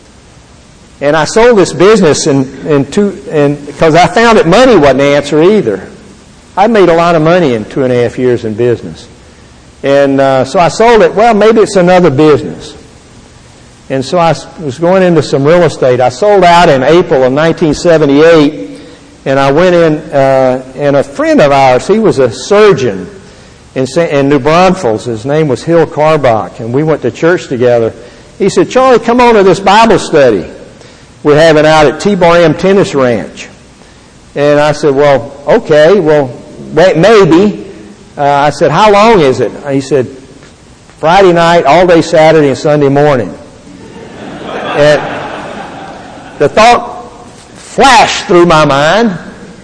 And I sold this business in, in two, and because I found that money wasn't the answer either. I made a lot of money in two and a half years in business. And uh, so I sold it. Well, maybe it's another business. And so I was going into some real estate. I sold out in April of nineteen seventy-eight, and I went in, uh, and a friend of ours, he was a surgeon in, in New Braunfels. His name was Hill Carbach, and we went to church together. He said, Charlie, come on to this Bible study we're having out at T-Bar M Tennis Ranch. And I said, well, okay, well, maybe. Uh, I said, how long is it? He said, Friday night, all day Saturday, and Sunday morning. And the thought flashed through my mind,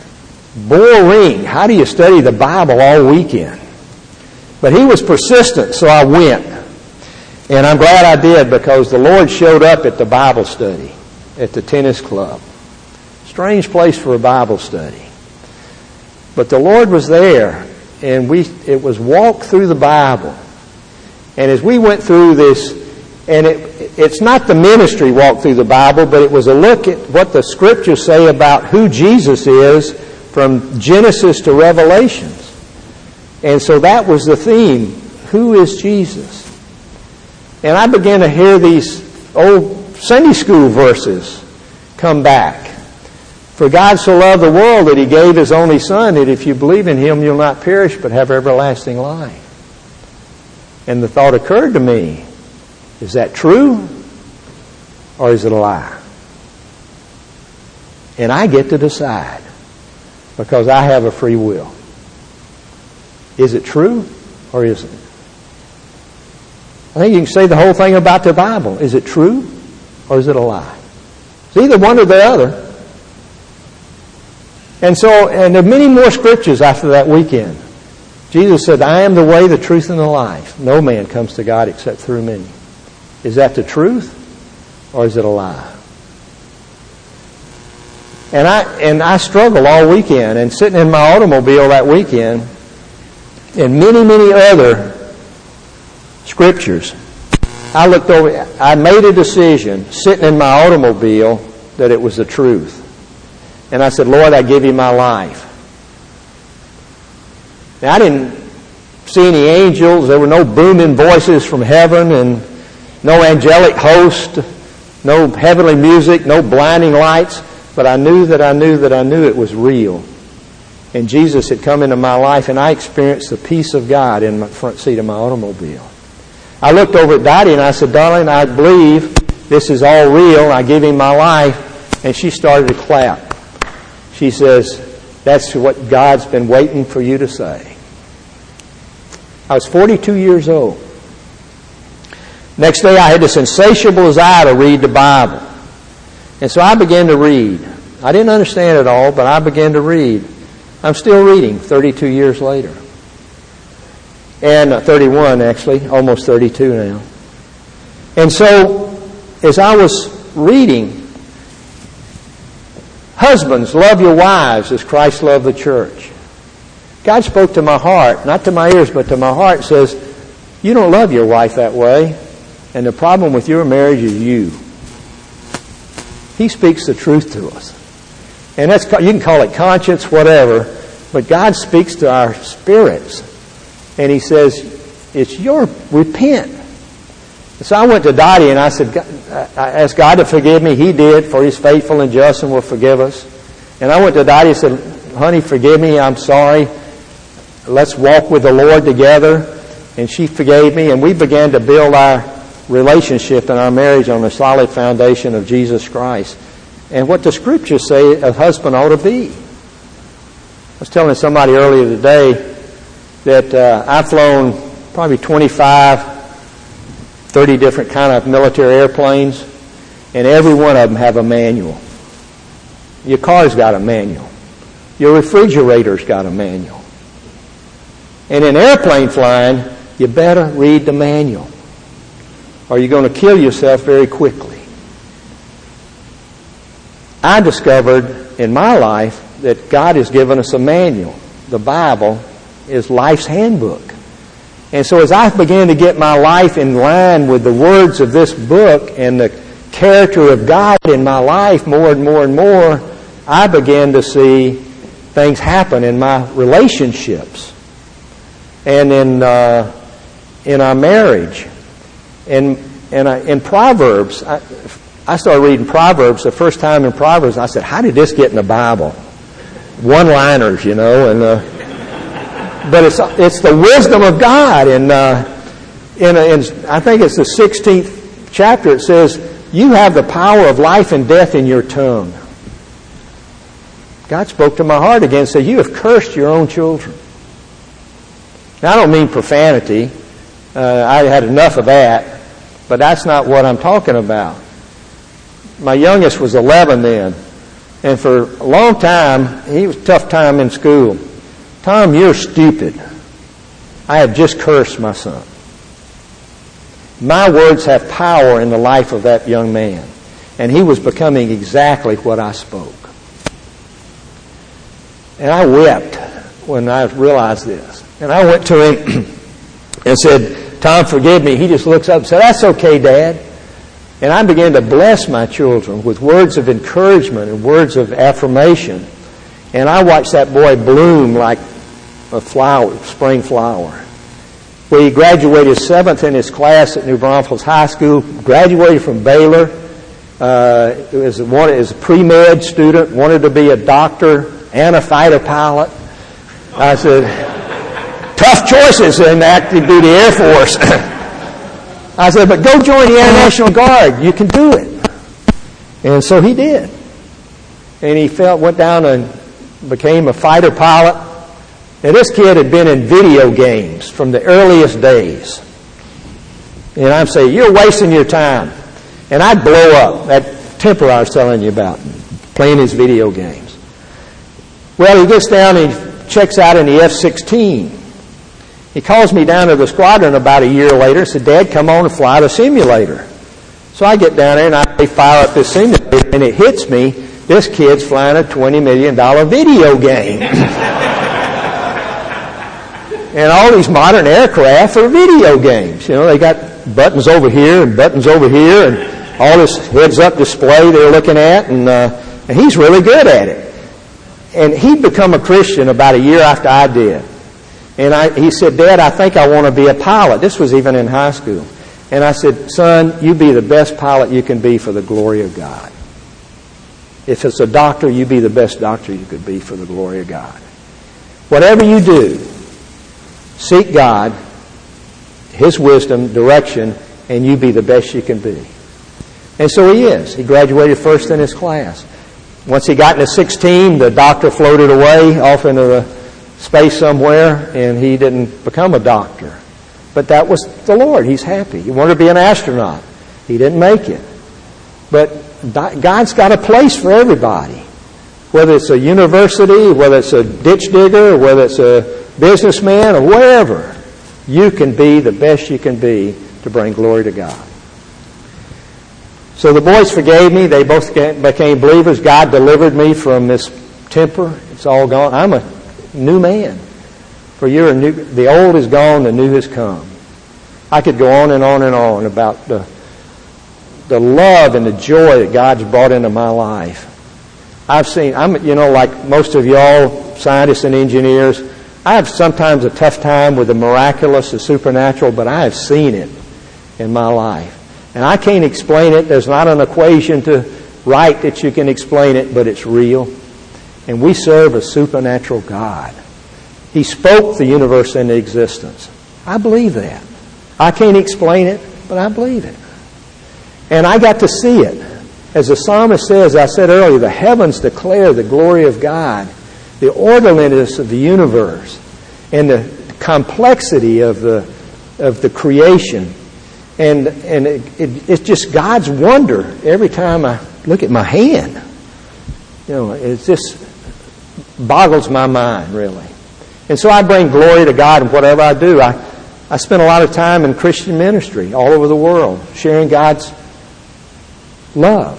boring. How do you study the Bible all weekend? But he was persistent, so I went. And I'm glad I did, because the Lord showed up at the Bible study at the tennis club. Strange place for a Bible study. But the Lord was there, and we it was walk through the Bible. And as we went through this, and it, it's not the ministry walk through the Bible, but it was a look at what the Scriptures say about who Jesus is from Genesis to Revelations. And so that was the theme. Who is Jesus? And I began to hear these old Sunday school verses come back. For God so loved the world that He gave His only Son, that if you believe in Him, you'll not perish but have everlasting life. And the thought occurred to me, is that true or is it a lie? And I get to decide, because I have a free will. Is it true or isn't it? I think you can say the whole thing about the Bible. Is it true or is it a lie? It's either one or the other. And so, and there are many more scriptures after that weekend. Jesus said, I am the way, the truth, and the life. No man comes to God except through me. Is that the truth or is it a lie? And I and I struggled all weekend, and sitting in my automobile that weekend, and many, many other scriptures, I looked over, I made a decision sitting in my automobile that it was the truth. And I said, Lord, I give you my life. Now, I didn't see any angels. There were no booming voices from heaven, and no angelic host, no heavenly music, no blinding lights. But I knew that I knew that I knew it was real. And Jesus had come into my life, and I experienced the peace of God in the front seat of my automobile. I looked over at Dottie, and I said, darling, I believe this is all real. I give Him my life. And she started to clap. She says, that's what God's been waiting for you to say. I was forty-two years old. Next day I had this insatiable desire to read the Bible. And so I began to read. I didn't understand it all, but I began to read. I'm still reading thirty-two years later. And uh, thirty-one, actually, almost thirty-two now. And so, as I was reading, husbands, love your wives as Christ loved the church. God spoke to my heart, not to my ears, but to my heart, says, you don't love your wife that way, and the problem with your marriage is you. He speaks the truth to us. And that's, you can call it conscience, whatever, but God speaks to our spirits. And He says, It's your, repent. So I went to Dottie and I said, I asked God to forgive me. He did, for He's faithful and just and will forgive us. And I went to Dottie and said, honey, forgive me. I'm sorry. Let's walk with the Lord together. And she forgave me, and we began to build our relationship and our marriage on the solid foundation of Jesus Christ. And what the Scriptures say a husband ought to be. I was telling somebody earlier today that uh, I've flown probably twenty-five, thirty different kind of military airplanes, and every one of them have a manual. Your car's got a manual. Your refrigerator's got a manual. And in airplane flying, you better read the manual, or you're going to kill yourself very quickly. I discovered in my life that God has given us a manual. The Bible is life's handbook. And so as I began to get my life in line with the words of this book and the character of God in my life more and more and more, I began to see things happen in my relationships and in uh, in our marriage. And, and I, in Proverbs, I, I started reading Proverbs the first time in Proverbs. I said, how did this get in the Bible? One-liners, you know. And uh, but it's it's the wisdom of God. And uh, in, in I think it's the sixteenth chapter. It says, you have the power of life and death in your tongue. God spoke to my heart again and said, you have cursed your own children. Now, I don't mean profanity. Uh, I had enough of that, but that's not what I'm talking about. My youngest was eleven then, and for a long time, he was a tough time in school. Tom, you're stupid. I have just cursed my son. My words have power in the life of that young man, and he was becoming exactly what I spoke. And I wept when I realized this. And I went to him and said, Tom, forgive me. He just looks up and said, that's okay, Dad. And I began to bless my children with words of encouragement and words of affirmation. And I watched that boy bloom like a flower, spring flower. Well, he graduated seventh in his class at New Braunfels High School, graduated from Baylor, uh, was a, was a pre-med student, wanted to be a doctor and a fighter pilot. I said, tough choices in active duty Air Force. I said, but go join the Air National Guard. You can do it. And so he did. And he felt, went down and became a fighter pilot. Now, this kid had been in video games from the earliest days. And I'm saying, you're wasting your time. And I'd blow up. That temper I was telling you about, playing his video games. Well, he gets down and he checks out in the F sixteen. He calls me down to the squadron about a year later and said, Dad, come on and fly the simulator. So I get down there and I fire up this simulator, and it hits me, this kid's flying a twenty million dollars video game. And all these modern aircraft are video games. You know, they got buttons over here and buttons over here and all this heads-up display they're looking at, and, uh, and he's really good at it. And he'd become a Christian about a year after I did. And I, he said, Dad, I think I want to be a pilot. This was even in high school. And I said, son, you be the best pilot you can be for the glory of God. If it's a doctor, you be the best doctor you could be for the glory of God. Whatever you do, seek God, His wisdom, direction, and you be the best you can be. And so he is. He graduated first in his class. Once he got into sixteen, the doctor floated away off into the space somewhere, and he didn't become a doctor. But that was the Lord. He's happy. He wanted to be an astronaut. He didn't make it. But God's got a place for everybody. Whether it's a university, whether it's a ditch digger, whether it's a businessman, or wherever, you can be the best you can be to bring glory to God. So the boys forgave me. They both became believers. God delivered me from this temper. It's all gone. I'm a new man. For you're a new, the old is gone, the new has come. I could go on and on and on about the, the love and the joy that God's brought into my life. I've seen, I'm, you know, like most of y'all, scientists and engineers, I have sometimes a tough time with the miraculous, the supernatural, but I have seen it in my life. And I can't explain it. There's not an equation to write that you can explain it, but it's real. And we serve a supernatural God. He spoke the universe into existence. I believe that. I can't explain it, but I believe it. And I got to see it. As the psalmist says, I said earlier, the heavens declare the glory of God, the orderliness of the universe, and the complexity of the of the creation. And and it, it, it's just God's wonder every time I look at my hand. You know, it just boggles my mind, really. And so I bring glory to God in whatever I do. I, I spend a lot of time in Christian ministry all over the world, sharing God's love.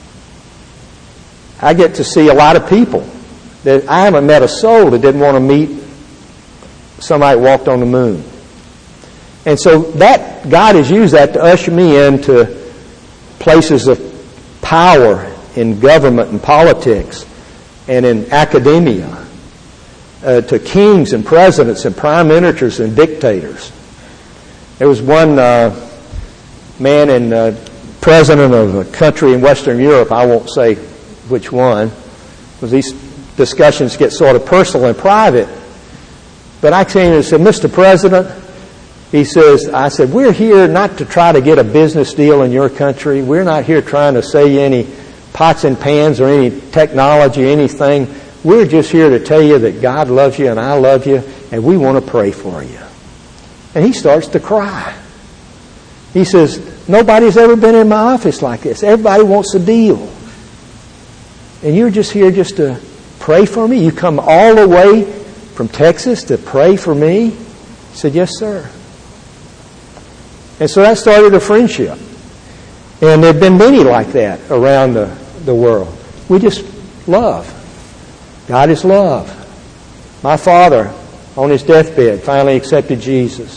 I get to see a lot of people that I haven't met a soul that didn't want to meet somebody that walked on the moon. And so that God has used that to usher me into places of power in government and politics and in academia, uh, to kings and presidents and prime ministers and dictators. There was one uh, man and uh, president of a country in Western Europe, I won't say which one, because these discussions get sort of personal and private. But I came and said, Mister President, he says, I said, we're here not to try to get a business deal in your country. We're not here trying to sell you any pots and pans or any technology, anything. We're just here to tell you that God loves you and I love you, and we want to pray for you. And he starts to cry. He says, nobody's ever been in my office like this. Everybody wants a deal. And you're just here just to pray for me? You come all the way from Texas to pray for me? He said, yes, sir. And so that started a friendship. And there have been many like that around the, the world. We just love. God is love. My father, on his deathbed, finally accepted Jesus.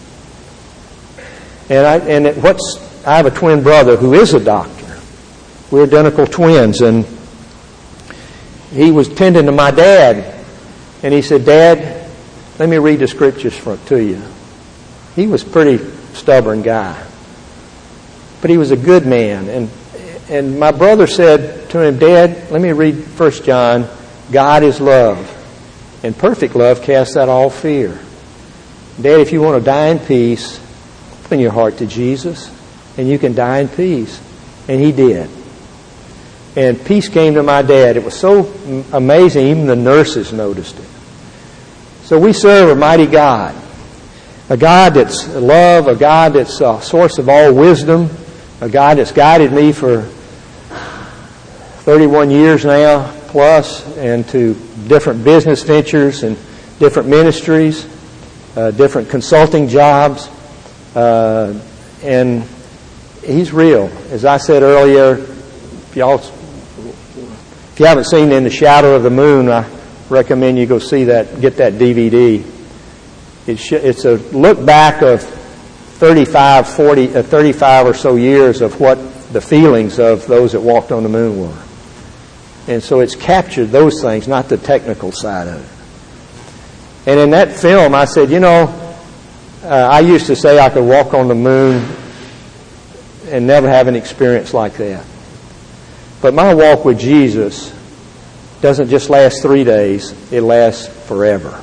And I and it, what's I have a twin brother who is a doctor. We're identical twins, and he was tending to my dad, and he said, Dad, let me read the scriptures for, to you. He was a pretty stubborn guy, but he was a good man. And and my brother said to him, Dad, let me read First John. God is love, and perfect love casts out all fear. Dad, if you want to die in peace, open your heart to Jesus, and you can die in peace. And he did. And peace came to my dad. It was so amazing, even the nurses noticed it. So we serve a mighty God. A God that's love, a God that's a source of all wisdom, a God that's guided me for thirty-one years now plus, and to different business ventures and different ministries, uh, different consulting jobs. Uh, and he's real. As I said earlier, if y'all, if you haven't seen In the Shadow of the Moon, I recommend you go see that, get that D V D. It sh- it's a look back of thirty-five, forty, uh, thirty-five or so years of what the feelings of those that walked on the moon were. And so it's captured those things, not the technical side of it. And in that film, I said, you know, uh, I used to say I could walk on the moon and never have an experience like that. But my walk with Jesus doesn't just last three days, it lasts forever.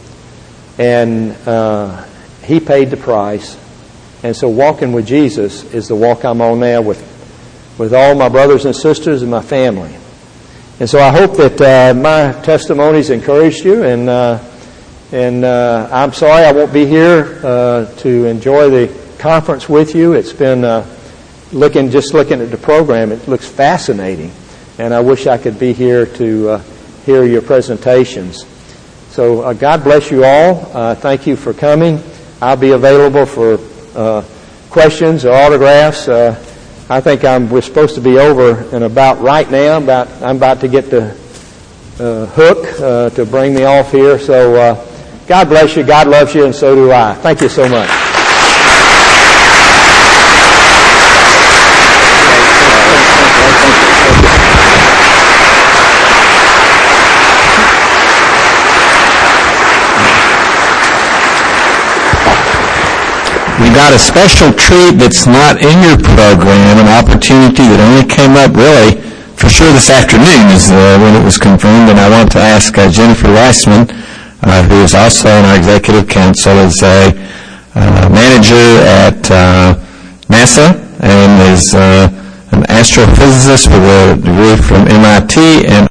And uh, he paid the price. And so walking with Jesus is the walk I'm on now with, with all my brothers and sisters and my family. And so I hope that uh, my testimonies encouraged you, and uh, and uh, I'm sorry I won't be here uh, to enjoy the conference with you. It's been uh, looking just looking at the program. It looks fascinating, and I wish I could be here to uh, hear your presentations. So uh, God bless you all. Uh, thank you for coming. I'll be available for uh, questions or autographs. Uh, I think I'm, we're supposed to be over and about right now. About I'm about to get the uh, hook uh, to bring me off here. So uh, God bless you. God loves you, and so do I. Thank you so much. got a special treat that's not in your program, an opportunity that only came up really for sure this afternoon is uh, when it was confirmed, and I want to ask uh, Jennifer Reisman, uh, who is also on our executive council, is a uh, manager at uh, NASA and is uh, an astrophysicist with a degree from M I T and